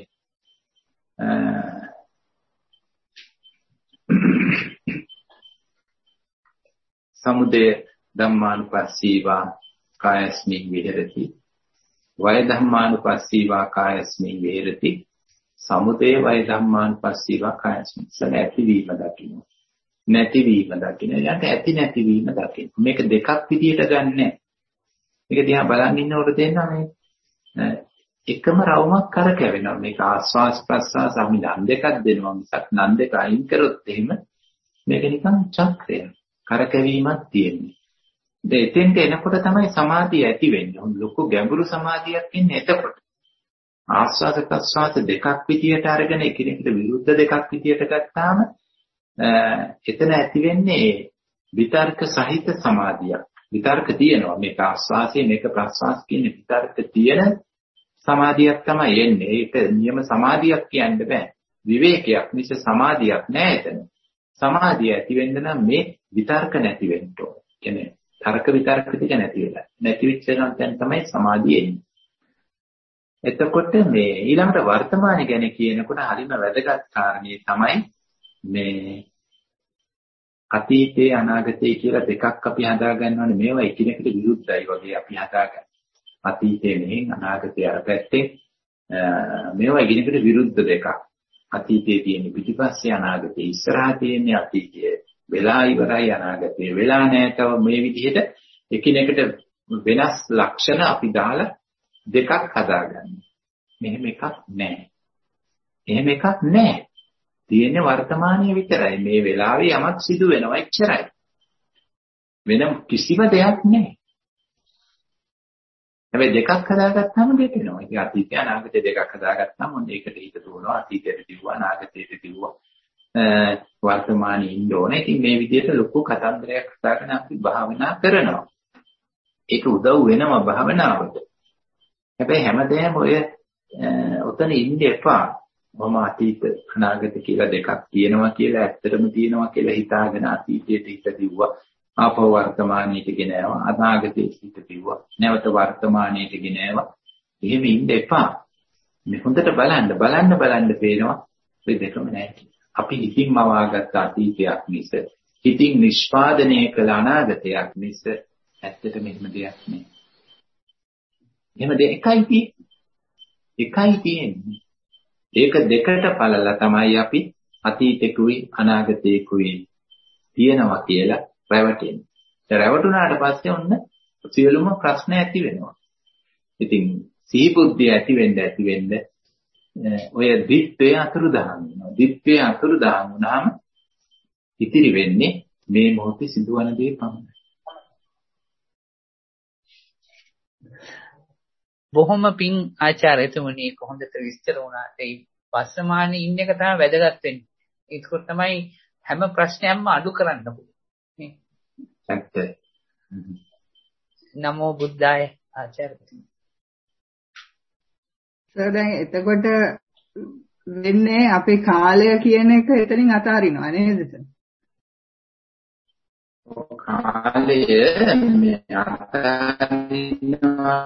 සමුදය ධම්මානුපස්සීවා කායස්මින් විහෙරති වය ධම්මානුපස්සීවා කායස්මින් විහෙරති සමුදය වය ධම්මානුපස්සීවා කායස්මින් නැතිවීම දකින්න නැතිවීම දකින්න යට ඇති නැතිවීම දකින්න මේක දෙකක් විදියට ගන්නෑ මේක දිහා බලන් ඉන්නකොට තේරෙනවා මේ එකම රවුමක් කරකැවෙනවා මේක ආස්වාස් ප්‍රස්වාස අපි නම් දෙකක් දෙනවා මිසක් නම් දෙක අයින් කරොත් එහෙම මේක නිකන් චක්‍රයක් කරකැවීමක් තියෙන්නේ. දැන් එතෙන්ට එනකොට තමයි සමාධිය ඇති වෙන්නේ. ලොකු ගැඹුරු සමාධියක් ඉන්නේ එතකොට. ආස්වාද ප්‍රස්වාස දෙකක් විදියට අරගෙන එකිනෙකට විරුද්ධ දෙකක් විදියට ගත්තාම එතන ඇති වෙන්නේ විතර්ක සහිත සමාධියක්. විතර්ක තියෙනවා. මේක ආස්වාසය මේක ප්‍රස්වාස කියන විතර්ක තියෙන සමාධියක් තමයි එන්නේ. ඒක නියම සමාධියක් කියන්න බෑ. විවේකයක් මිස සමාධියක් නෑ එතන. සමාධිය ඇති වෙන්න නම් මේ විතර්ක නැති වෙන්න ඕන. කියන්නේ තර්ක විතර්ක ටික නැති වෙලා. නැති වෙච්ච නම් තමයි සමාධිය එන්නේ. එතකොට මේ ඊළඟට වර්තමානයේ ගැන කියනකොට හරිම වැදගත් කාරණේ තමයි මේ අතීතේ අනාගතේ කියලා දෙකක් අපි හදා ගන්නවානේ. මේවා එකිනෙකට විරුද්ධයි වගේ අපි හදාගන්න. අතීතේ මෙහෙන් අනාගතේ අර පැත්තේ මේවා එකිනෙකට විරුද්ධ දෙකක්. අතීතයේ තියෙන පිටිපස්සේ අනාගතේ ඉස්සරහා තියෙන අතීතයේ වෙලා ඉවරයි අනාගතේ වෙලා නැහැ. තව මේ විදිහට එකිනෙකට වෙනස් ලක්ෂණ අපි දාලා දෙකක් හදාගන්න. මෙහෙම එකක් නැහැ. එහෙම එකක් නැහැ. තියෙන්නේ වර්තමානයේ විතරයි. මේ වෙලාවේ යමක් සිදු වෙනවා එච්චරයි. වෙන කිසිම දෙයක් නැහැ. හැබැයි දෙකක් හදාගත්තාම දෙකෙනවා. ඉතින් අතීතය අනාගතය දෙකක් හදාගත්තාම ඔන්න ඒකට හිත දුවනවා. අතීතයට දිව්වා අනාගතයට දිව්වා. වර්තමානයේ ඉන්න ඕනේ. ඉතින් මේ විදිහට ලොකු කතන්දරයක් හදාගෙන අපි භාවනා කරනවා. ඒක උදව් වෙනවා භාවනාවට. හැබැයි හැමදේම ඔය උතන ඉන්න එපා. මම අතීත අනාගත කියලා දෙකක් තියෙනවා කියලා ඇත්තටම තියෙනවා කියලා හිතාගෙන අතීතයට හිත දිව්වා. ආපහු වර්තමානයට ගෙනාවා. අනාගතයේ හිත පිව්වා. නැවත වර්තමානයට ගෙනාවා. එහෙම ඉන්න එපා. මේ හොඳට බලන්න බලන්න බලන්න පේනවා මේ දෙකම නැහැ. අපි හිතින් මවාගත්ත අතීතයක් මිස හිතින් නිෂ්පාදනය කළ අනාගතයක් මිස ඇත්තටම එහෙම දෙයක් නෑ. එහෙම දෙකයි තියෙන්නේ. එකයි තියෙන්නේ. ඒක දෙකට පළලා තමයි අපි අතීතෙකුයි අනාගතේකුයි තියෙනවා කියලා රැවටෙන්නේ. ඒ රැවටුණාට පස්සේ ඔන්න සියලුම ප්‍රශ්න ඇති වෙනවා. ඉතින් සිහිබුද්ධිය ඇති වෙන්න ඇති වෙන්න ඔය දිත්වයේ අතුරුදහන් වෙනවා. දිත්වයේ අතුරුදහන් වුණාම ඉතිරි වෙන්නේ මේ මොහොතේ සිදුවන දේ පමණයි. බොහොම පිං ආචාර්යතුමනි කොහොමද විස්තර වුණාට ඒ වර්තමානයේ ඉන්න එක තමයි වැදගත් වෙන්නේ. ඒක තමයි හැම ප්‍රශ්නයක්ම අඩු කරන්න පුළුවන්. නේ? ඇත්තයි. නමෝ බුද්ධාය ආචාර්යතුමනි. සර් දැන් එතකොට වෙන්නේ අපේ කාලය කියන එක එතනින් අතාරිනවා නේද සර්? කාලය මේ අතාරිනවා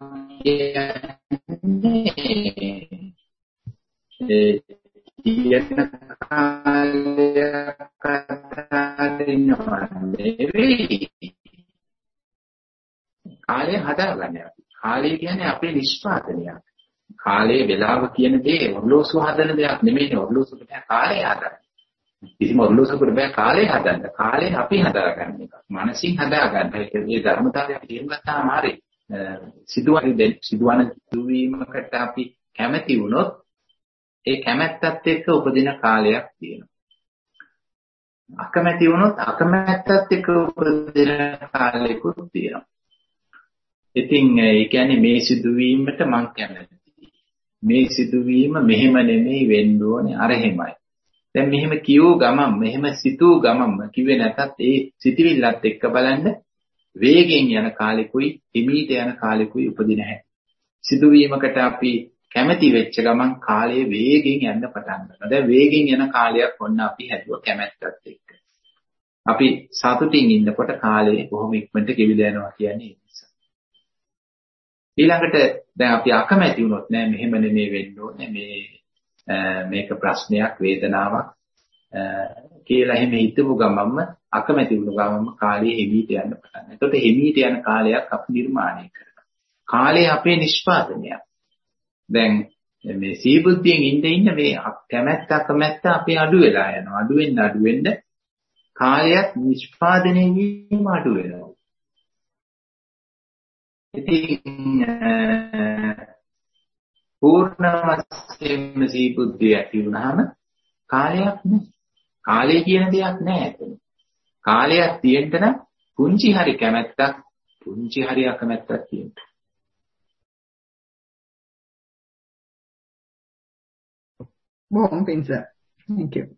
ඒ කියන කාලය අතාරිනවා නෙවෙයි. කාලය හදාගන්න. කාලය කියන්නේ අපේ නිෂ්පාදනයක්. කාලයේ වේලාව කියන දේ ඔර්ලෝසුව හදන දෙයක් නෙමෙයි. ඔර්ලෝසුවට බෑ කාලය හදන්න. කිසිම ඔර්ලෝසුවකට බෑ කාලය හදන්න. කාලය අපි හදාගන්න එක. මනසින් හදාගන්න. ඒක මේ ධර්මතාවය තේරුම් ගත්තාම හරි. සිදුවන සිදුවන දුවීමකට අපි කැමති වුණොත් ඒ කැමැත්තත් එක්ක උපදින කාලයක් තියෙනවා. අකමැති වුණොත් අකමැත්තත් එක්ක උපදින කාලයකුත් තියෙනවා. ඉතින් ඒ කියන්නේ මේ සිදුවීමට මං කැමතියි. මේ සිදුවීම මෙහෙම නෙමෙයි වෙන්න ඕනේ අර එහෙමයි. දැන් මෙහෙම කියෝ ගමන් මෙහෙම සිතූ ගමන් කිව්වේ නැතත් ඒ සිටිවිල්ලත් එක්ක බලන්න වේගෙන් යන කාලෙකුයි හිමීට යන කාලෙකුයි උපදින හැටි. සිදුවීමකට අපි කැමති වෙච්ච ගමන් කාලයේ වේගෙන් යන්න පටන් ගන්නවා. දැන් වේගෙන් යන කාලයක් ඔන්න අපි හැදුවා කැමැත්තත් එක්ක. අපි සතුටින් ඉන්නකොට කාලය බොහොම ඉක්මනට ගෙවිලා යනවා කියන්නේ ඒ නිසා. ඊළඟට දැන් අපි අකමැති වුණොත් නෑ මෙහෙම නෙමෙයි වෙන්න ඕනේ මේ මේක ප්‍රශ්නයක් වේදනාවක් කියලා එහෙම හිතපු ගමන්ම අකමැති වුණු ගමන්ම කාලය හිමීට යන්න පටන් ගන්නවා. එතකොට හිමීට යන කාලයක් අපි නිර්මාණය කරනවා. කාලය අපේ නිෂ්පාදනයක්. දැන් මේ සීබුද්ධියෙන් ඉඳ ඉන්න මේ කැමැත්ත අකමැත්ත අපේ අඩු වෙලා යනවා. අඩු වෙන්න අඩු වෙන්න කාලයක් නිෂ්පාදනය වීම අඩු වෙනවා. ඉතින් පූර්ණ වශයෙන්ම සීබුද්ධිය ඇති වුණාම කාලයක් නෑ. කාලය කියන දෙයක් නෑ එතන. කාලයක් තියෙන්න නම් පුංචි හරි කැමැත්තක් පුංචි හරි අකමැත්තක් තියෙන්න. බොහොම පිං සර්. Thank you.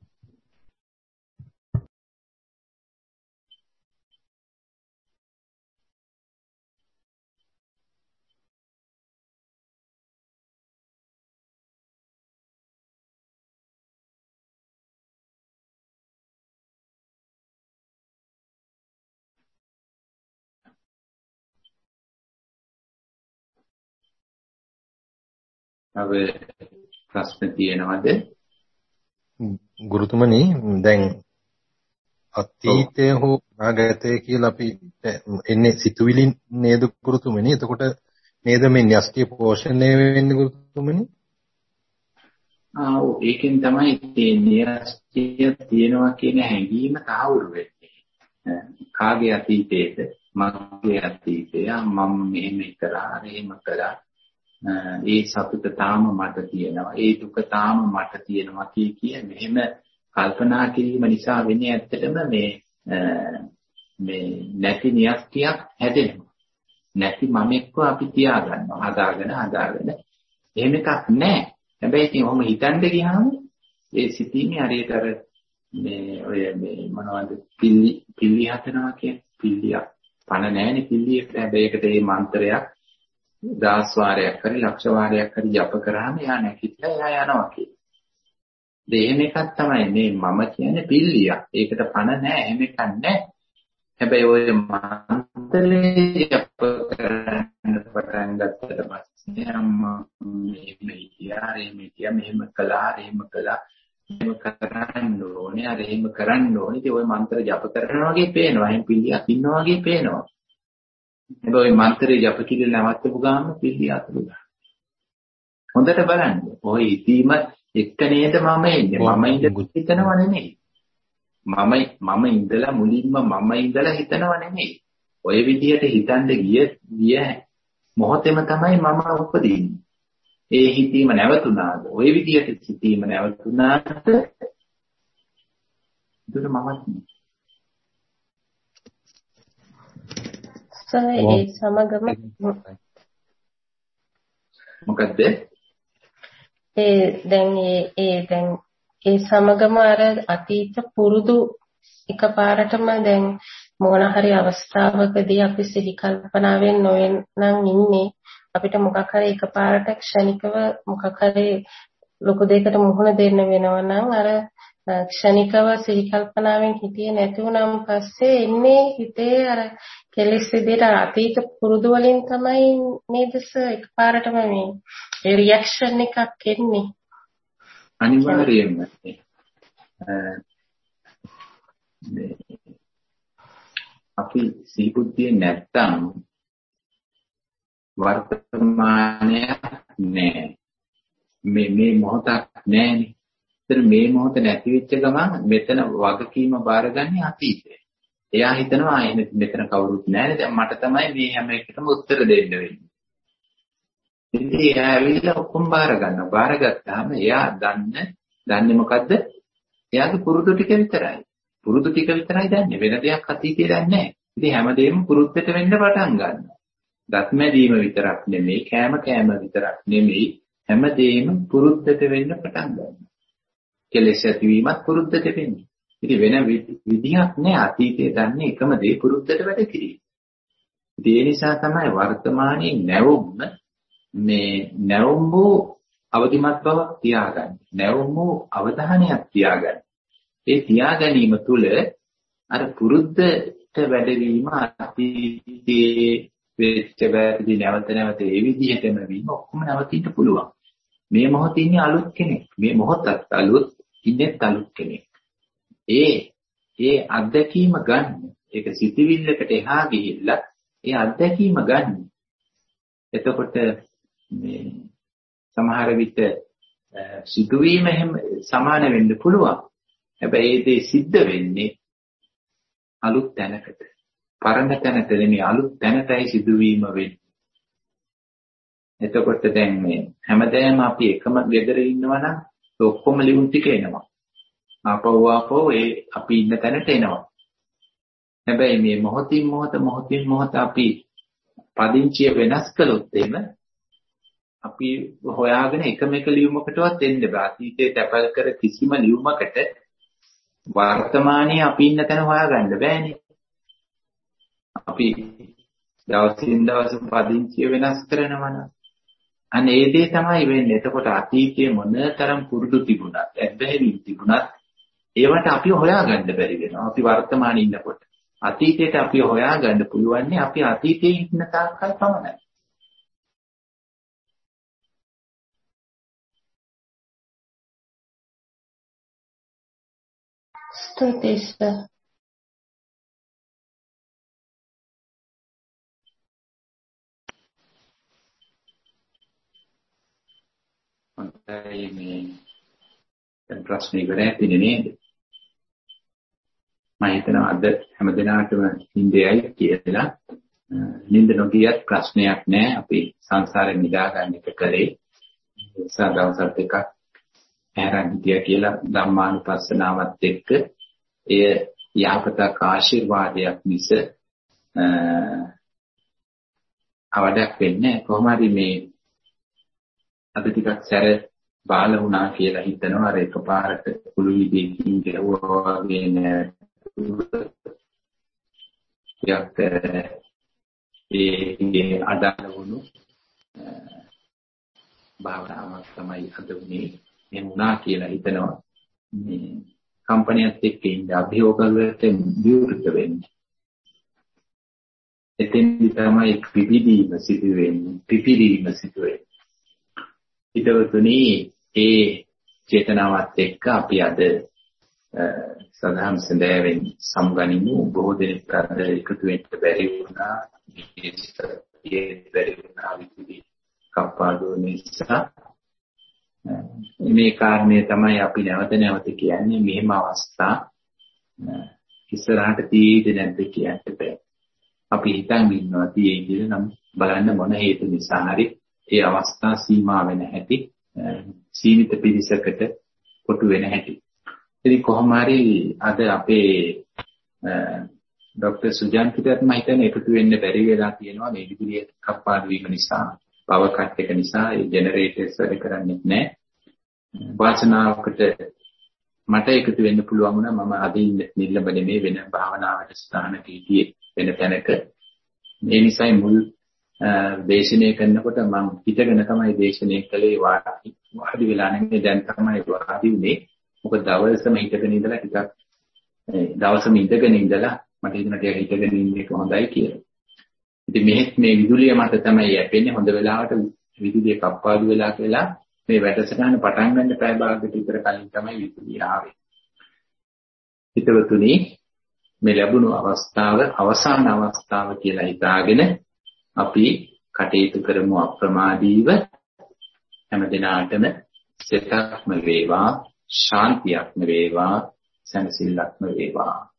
තව ප්‍රශ්න තියෙනවද? ගුරුතුමනි දැන් අතීතය හෝ අනාගතය කියලා අපි එන්නේ සිතුවිලි නේද ගුරුතුමනි? එතකොට නේද මේ න්‍යෂ්ටි පෝෂණය වෙන්නේ ගුරුතුමනි? ආ ඔව් ඒකෙන් තමයි මේ න්‍යෂ්ටිය තියෙනවා කියන හැඟීම තහවුරු වෙන්නේ. කාගේ අතීතයේද? මගේ අතීතය මම මෙහෙම කරා එහෙම කරා. ඒ සතුට තාම මට තියෙනවා. ඒ දුක තාම මට තියෙනවා කිය කිය මෙහෙම කල්පනා කිරීම නිසා වෙන්නේ ඇත්තටම මේ මේ නැති න්‍යෂ්ටියක් හැදෙනවා. නැති මමෙක්ව අපි තියාගන්නවා. හදාගෙන හදාගෙන. එහෙම එකක් නැහැ. හැබැයි ඉතින් ඔහොම හිතන්න ගියාම ඒ සිතීමේ හරියට අර මේ ඔය මේ මොනවද පිල්ලි පිල්ලි හදනවා කියන්නේ පිල්ලියක්. පණ නැහැනේ පිල්ලියකට. හැබැයි ඒකට මේ මන්ත්‍රයක් දහස් වාරයක් හරි ලක්ෂ වාරයක් හරි ජප කරාම යා නැකිట్లా එයා යනවා කියන්නේ. දෙහෙම එකක් තමයි මේ මම කියන්නේ පිල්ලියක්. ඒකට පණ නැහැ. එහෙම එකක් නැහැ. හැබැයි ඔය මන්ත්‍රේ ජප කරන්න පටන් ගත්තට පස්සේ අම්මා මේ හිතියා මේ හිතියා මෙහෙම කළා එහෙම කළා එහෙම කරන්න ඕනේ අර එහෙම කරන්න ඕනේ. ඉතින් ඔය මන්ත්‍ර ජප කරනවා වගේ පේනවා. එහෙන් පිළියක් ඉන්නවා වගේ පේනවා. හැබැයි ඔය මන්ත්‍රේ ජප කිරිලා නවත්තපු ගාම පිළිය අතුරුදා. හොඳට බලන්න. ඔය ඉදීම එක්ක නේද මම එන්නේ. මම ඉඳලා හිතනව නෙමෙයි. මම මම ඉඳලා මුලින්ම මම ඉඳලා හිතනව නෙමෙයි. ඔය විදිහට හිතන්න ගිය ගිය මොහොතේම තමයි මම උපදින්නේ. ඒ හිතීම නැවතුණාද? ඔය විදිහට හිතීම නැවතුණාද? දුර මමත් ඒ සමගම මොකද්ද? ඒ දැන් ඒ ඒ දැන් ඒ සමගම අර අතීත පුරුදු එකපාරටම දැන් මොන හරි අවස්ථාවකදී අපි සිහි කල්පනාවෙන් නොවෙනම් ඉන්නේ අපිට මොකක් හරි එකපාරට ක්ෂණිකව මොකක් හරි ලොකු දෙයකට මුහුණ දෙන්න වෙනවා නම් අර ක්ෂණිකව සිහි කල්පනාවෙන් හිටියේ නැති වුණාම පස්සේ එන්නේ හිතේ අර කෙලෙස් විදියට අතීත පුරුදු වලින් තමයි නේද එකපාරටම මේ ඒ රියැක්ෂන් එකක් එන්නේ. අනිවාර්යයෙන්ම අපි සිහිබුද්ධිය නැත්තම් වර්තමානය නෑ. මේ මේ මොහොතක් නෑනේ. ඒතර මේ මොහොත නැති වෙච්ච ගමන් මෙතන වගකීම බාරගන්නේ අතීතය. එයා හිතනවා ආ මෙතන කවුරුත් නෑනේ. දැන් මට තමයි මේ හැම එකටම උත්තර දෙන්න වෙන්නේ. ඉතින් එයා ඇවිල්ලා ඔක්කොම බාර ගන්නවා. බාරගත්තාම එයා දන්නේ දන්නේ මොකද්ද? එයාගේ පුරුදු ටික විතරයි. පුරුදු ටික විතරයි දන්නේ. වෙන දෙයක් අතීතේ දන්නේ නැහැ. ඉතින් හැමදේම පුරුද්දට වෙන්න පටන් ගන්නවා. දත්මැදීම විතරක් නෙමෙයි, කෑම කෑම විතරක් නෙමෙයි, හැමදේම පුරුද්දට වෙන්න පටන් ගන්නවා. කෙලෙස් ඇතිවීමත් පුරුද්දට වෙන්නේ. ඉතින් වෙන විදිහක් නෑ අතීතයේ දන්නේ එකම දේ පුරුද්දට වැඩ කිරීම. ඉතින් ඒ නිසා තමයි වර්තමානයේ නැවුම් මේ නැවුම් වූ අවදිමත් බවක් තියාගන්න. නැවුම් වූ අවධානයක් තියාගන්න. ඒ තියා ගැනීම තුළ අර පුරුද්දට වැඩවීම අතීතයේ වෙච්ච වැරදි නැවත නැවත ඒ විදිහටම වීම ඔක්කොම නවතින්න පුළුවන්. මේ මොහොතේ ඉන්නේ අලුත් කෙනෙක්. මේ මොහොතත් අලුත්, ඉන්නේත් අලුත් කෙනෙක්. ඒ ඒ අත්දැකීම ගන්න. ඒක සිතිවිල්ලකට එහා ගිහිල්ලා ඒ අත්දැකීම ගන්න. එතකොට මේ සමහර විට සිදුවීම එහෙම සමාන වෙන්න පුළුවන්. හැබැයි ඒ දේ සිද්ධ වෙන්නේ අලුත් තැනකට. පරණ තැනට නෙමෙයි අලුත් තැනටයි සිදුවීම වෙන්නේ. එතකොට දැන් මේ හැමදේම අපි එකම ගෙදර ඉන්නවා නම් ඔක්කොම ලියුම් ටික එනවා. ආපහු ආපහු ඒ අපි ඉන්න තැනට එනවා. හැබැයි මේ මොහොතින් මොහොත මොහොතින් මොහොත අපි පදිංචිය වෙනස් කළොත් එම අපි හොයාගෙන එකම එක ලියුමකටවත් එන්න බෑ. අතීතයේ තැපල් කර කිසිම ලියුමකට වර්තමානයේ අපි ඉන්න තැන හොයාගන්න බෑනේ. අපි දවසින් දවස පදිංචිය වෙනස් කරනවා නම් අන්න ඒ දේ තමයි වෙන්නේ. එතකොට අතීතයේ මොනතරම් පුරුදු තිබුණත්, ඇබ්බැහි තිබුණත් ඒවට අපි හොයාගන්න බැරි වෙනවා. අපි වර්තමානයේ ඉන්නකොට අතීතයට අපි හොයාගන්න පුළුවන් අපි අතීතයේ ඉන්න තාක්කල් පමණයි. ස්තුතියි සර්. මන්ටයි මේ දැන් ප්‍රශ්න ඉවරයි තියෙන්නේ නේද? මම හිතනවා අද හැමදෙනාටම නිින්දයයි කියලා. නිින්ද නොගියත් ප්‍රශ්නයක් නැහැ. අපි සංසාරේ නිදා ගන්න එක කරේ. සාදවසත් එකක් ඇරන් හිටියා කියලා ධම්මානුපස්සනාවත් එක්ක එය යහපතක් ආශිර්වාදයක් මිස අවඩක් වෙන්නේ කොහොම හරි මේ අද ටිකක් සැර බාල වුණා කියලා හිතනවා. අර එකපාරට කුළු විදිහකින් ගැහුවා වගේ නෑ. යක් ඒ අදාළ වුණු භාවනාවක් තමයි අද උනේ. මේ වුණා කියලා හිතනවා. මේ කම්පැනිත් එක්ක ඉන්න අභියෝග වලට විරුද්ධ වෙන්නේ. එතෙන්දි තමයි පිපිදීම සිදු වෙන්නේ, පිපිදීම සිදු වෙන්නේ. ඊටවතුනි ඒ චේතනාවත් එක්ක අපි අද සදාම් සඳෑවෙන් සම්ගනිමු. බොහෝ දෙනෙක් අද එකතු වෙන්න බැරි වුණා. මේ බැරි වුණා විදිහට කප්පාදු නිසා. මේ කාරණේ තමයි අපි නැවත නැවත කියන්නේ. මෙහෙම අවස්ථා ඉස්සරහට තියෙයිද නැද්ද කියන්න බෑ. අපි හිතන් ඉන්නවා තියෙයි කියලා. නම් බලන්න මොන හේතු නිසා හරි ඒ අවස්ථා සීමා වෙන හැටි, සීමිත පිරිසකට කොටු වෙන හැටි. ඉතින් කොහොම හරි අද අපේ ડોક્ટર සුජාන්තිටත් මම හිතන්නේ එකතු වෙන්න බැරි වෙලා තියෙනවා මේ විදුලිය කප්පාදු වීම නිසා, පවර් කට් එක නිසා. ඒ ජෙනරේටර්ස් වැඩ කරන්නේ නැහැ. වාසනාවකට මට එකතු වෙන්න පුළුවන් වුණා. මම අද ඉන්න නිල්ලඹ නෙමේ වෙන භාවනාවට ස්ථානක හිටියේ වෙන තැනක. මේ නිසායි මුල් දේශනය කරනකොට මම හිතගෙන තමයි දේශනය කළේ. වාඩි වෙලා නෙමෙයි දැන් තමයි වාඩි උනේ. මොකද දවසම හිටගෙන ඉඳලා ටිකක් දවසම ඉඳගෙන ඉඳලා මට හිතෙනවා ටිකක් හිටගෙන ඉන්න එක හොඳයි කියලා. ඉතින් මෙහෙත් මේ විදුලිය මත තමයි යැපෙන්නේ. හොඳ වෙලාවට විදුලිය කප්පාදු වෙලා කියලා මේ වැඩසටහන පටන් ගන්න පැය භාගයකට විතර කලින් තමයි විදුලිය ආවේ. හිතවතුනි මේ ලැබුණු අවස්ථාව අවසාන අවස්ථාව කියලා හිතාගෙන අපි කටයුතු කරමු අප්‍රමාදීව. හැමදිනාටම සිතක්ම වේවා, ශාන්තියක්ම වේවා, සැනසෙල්ලක්ම වේවා.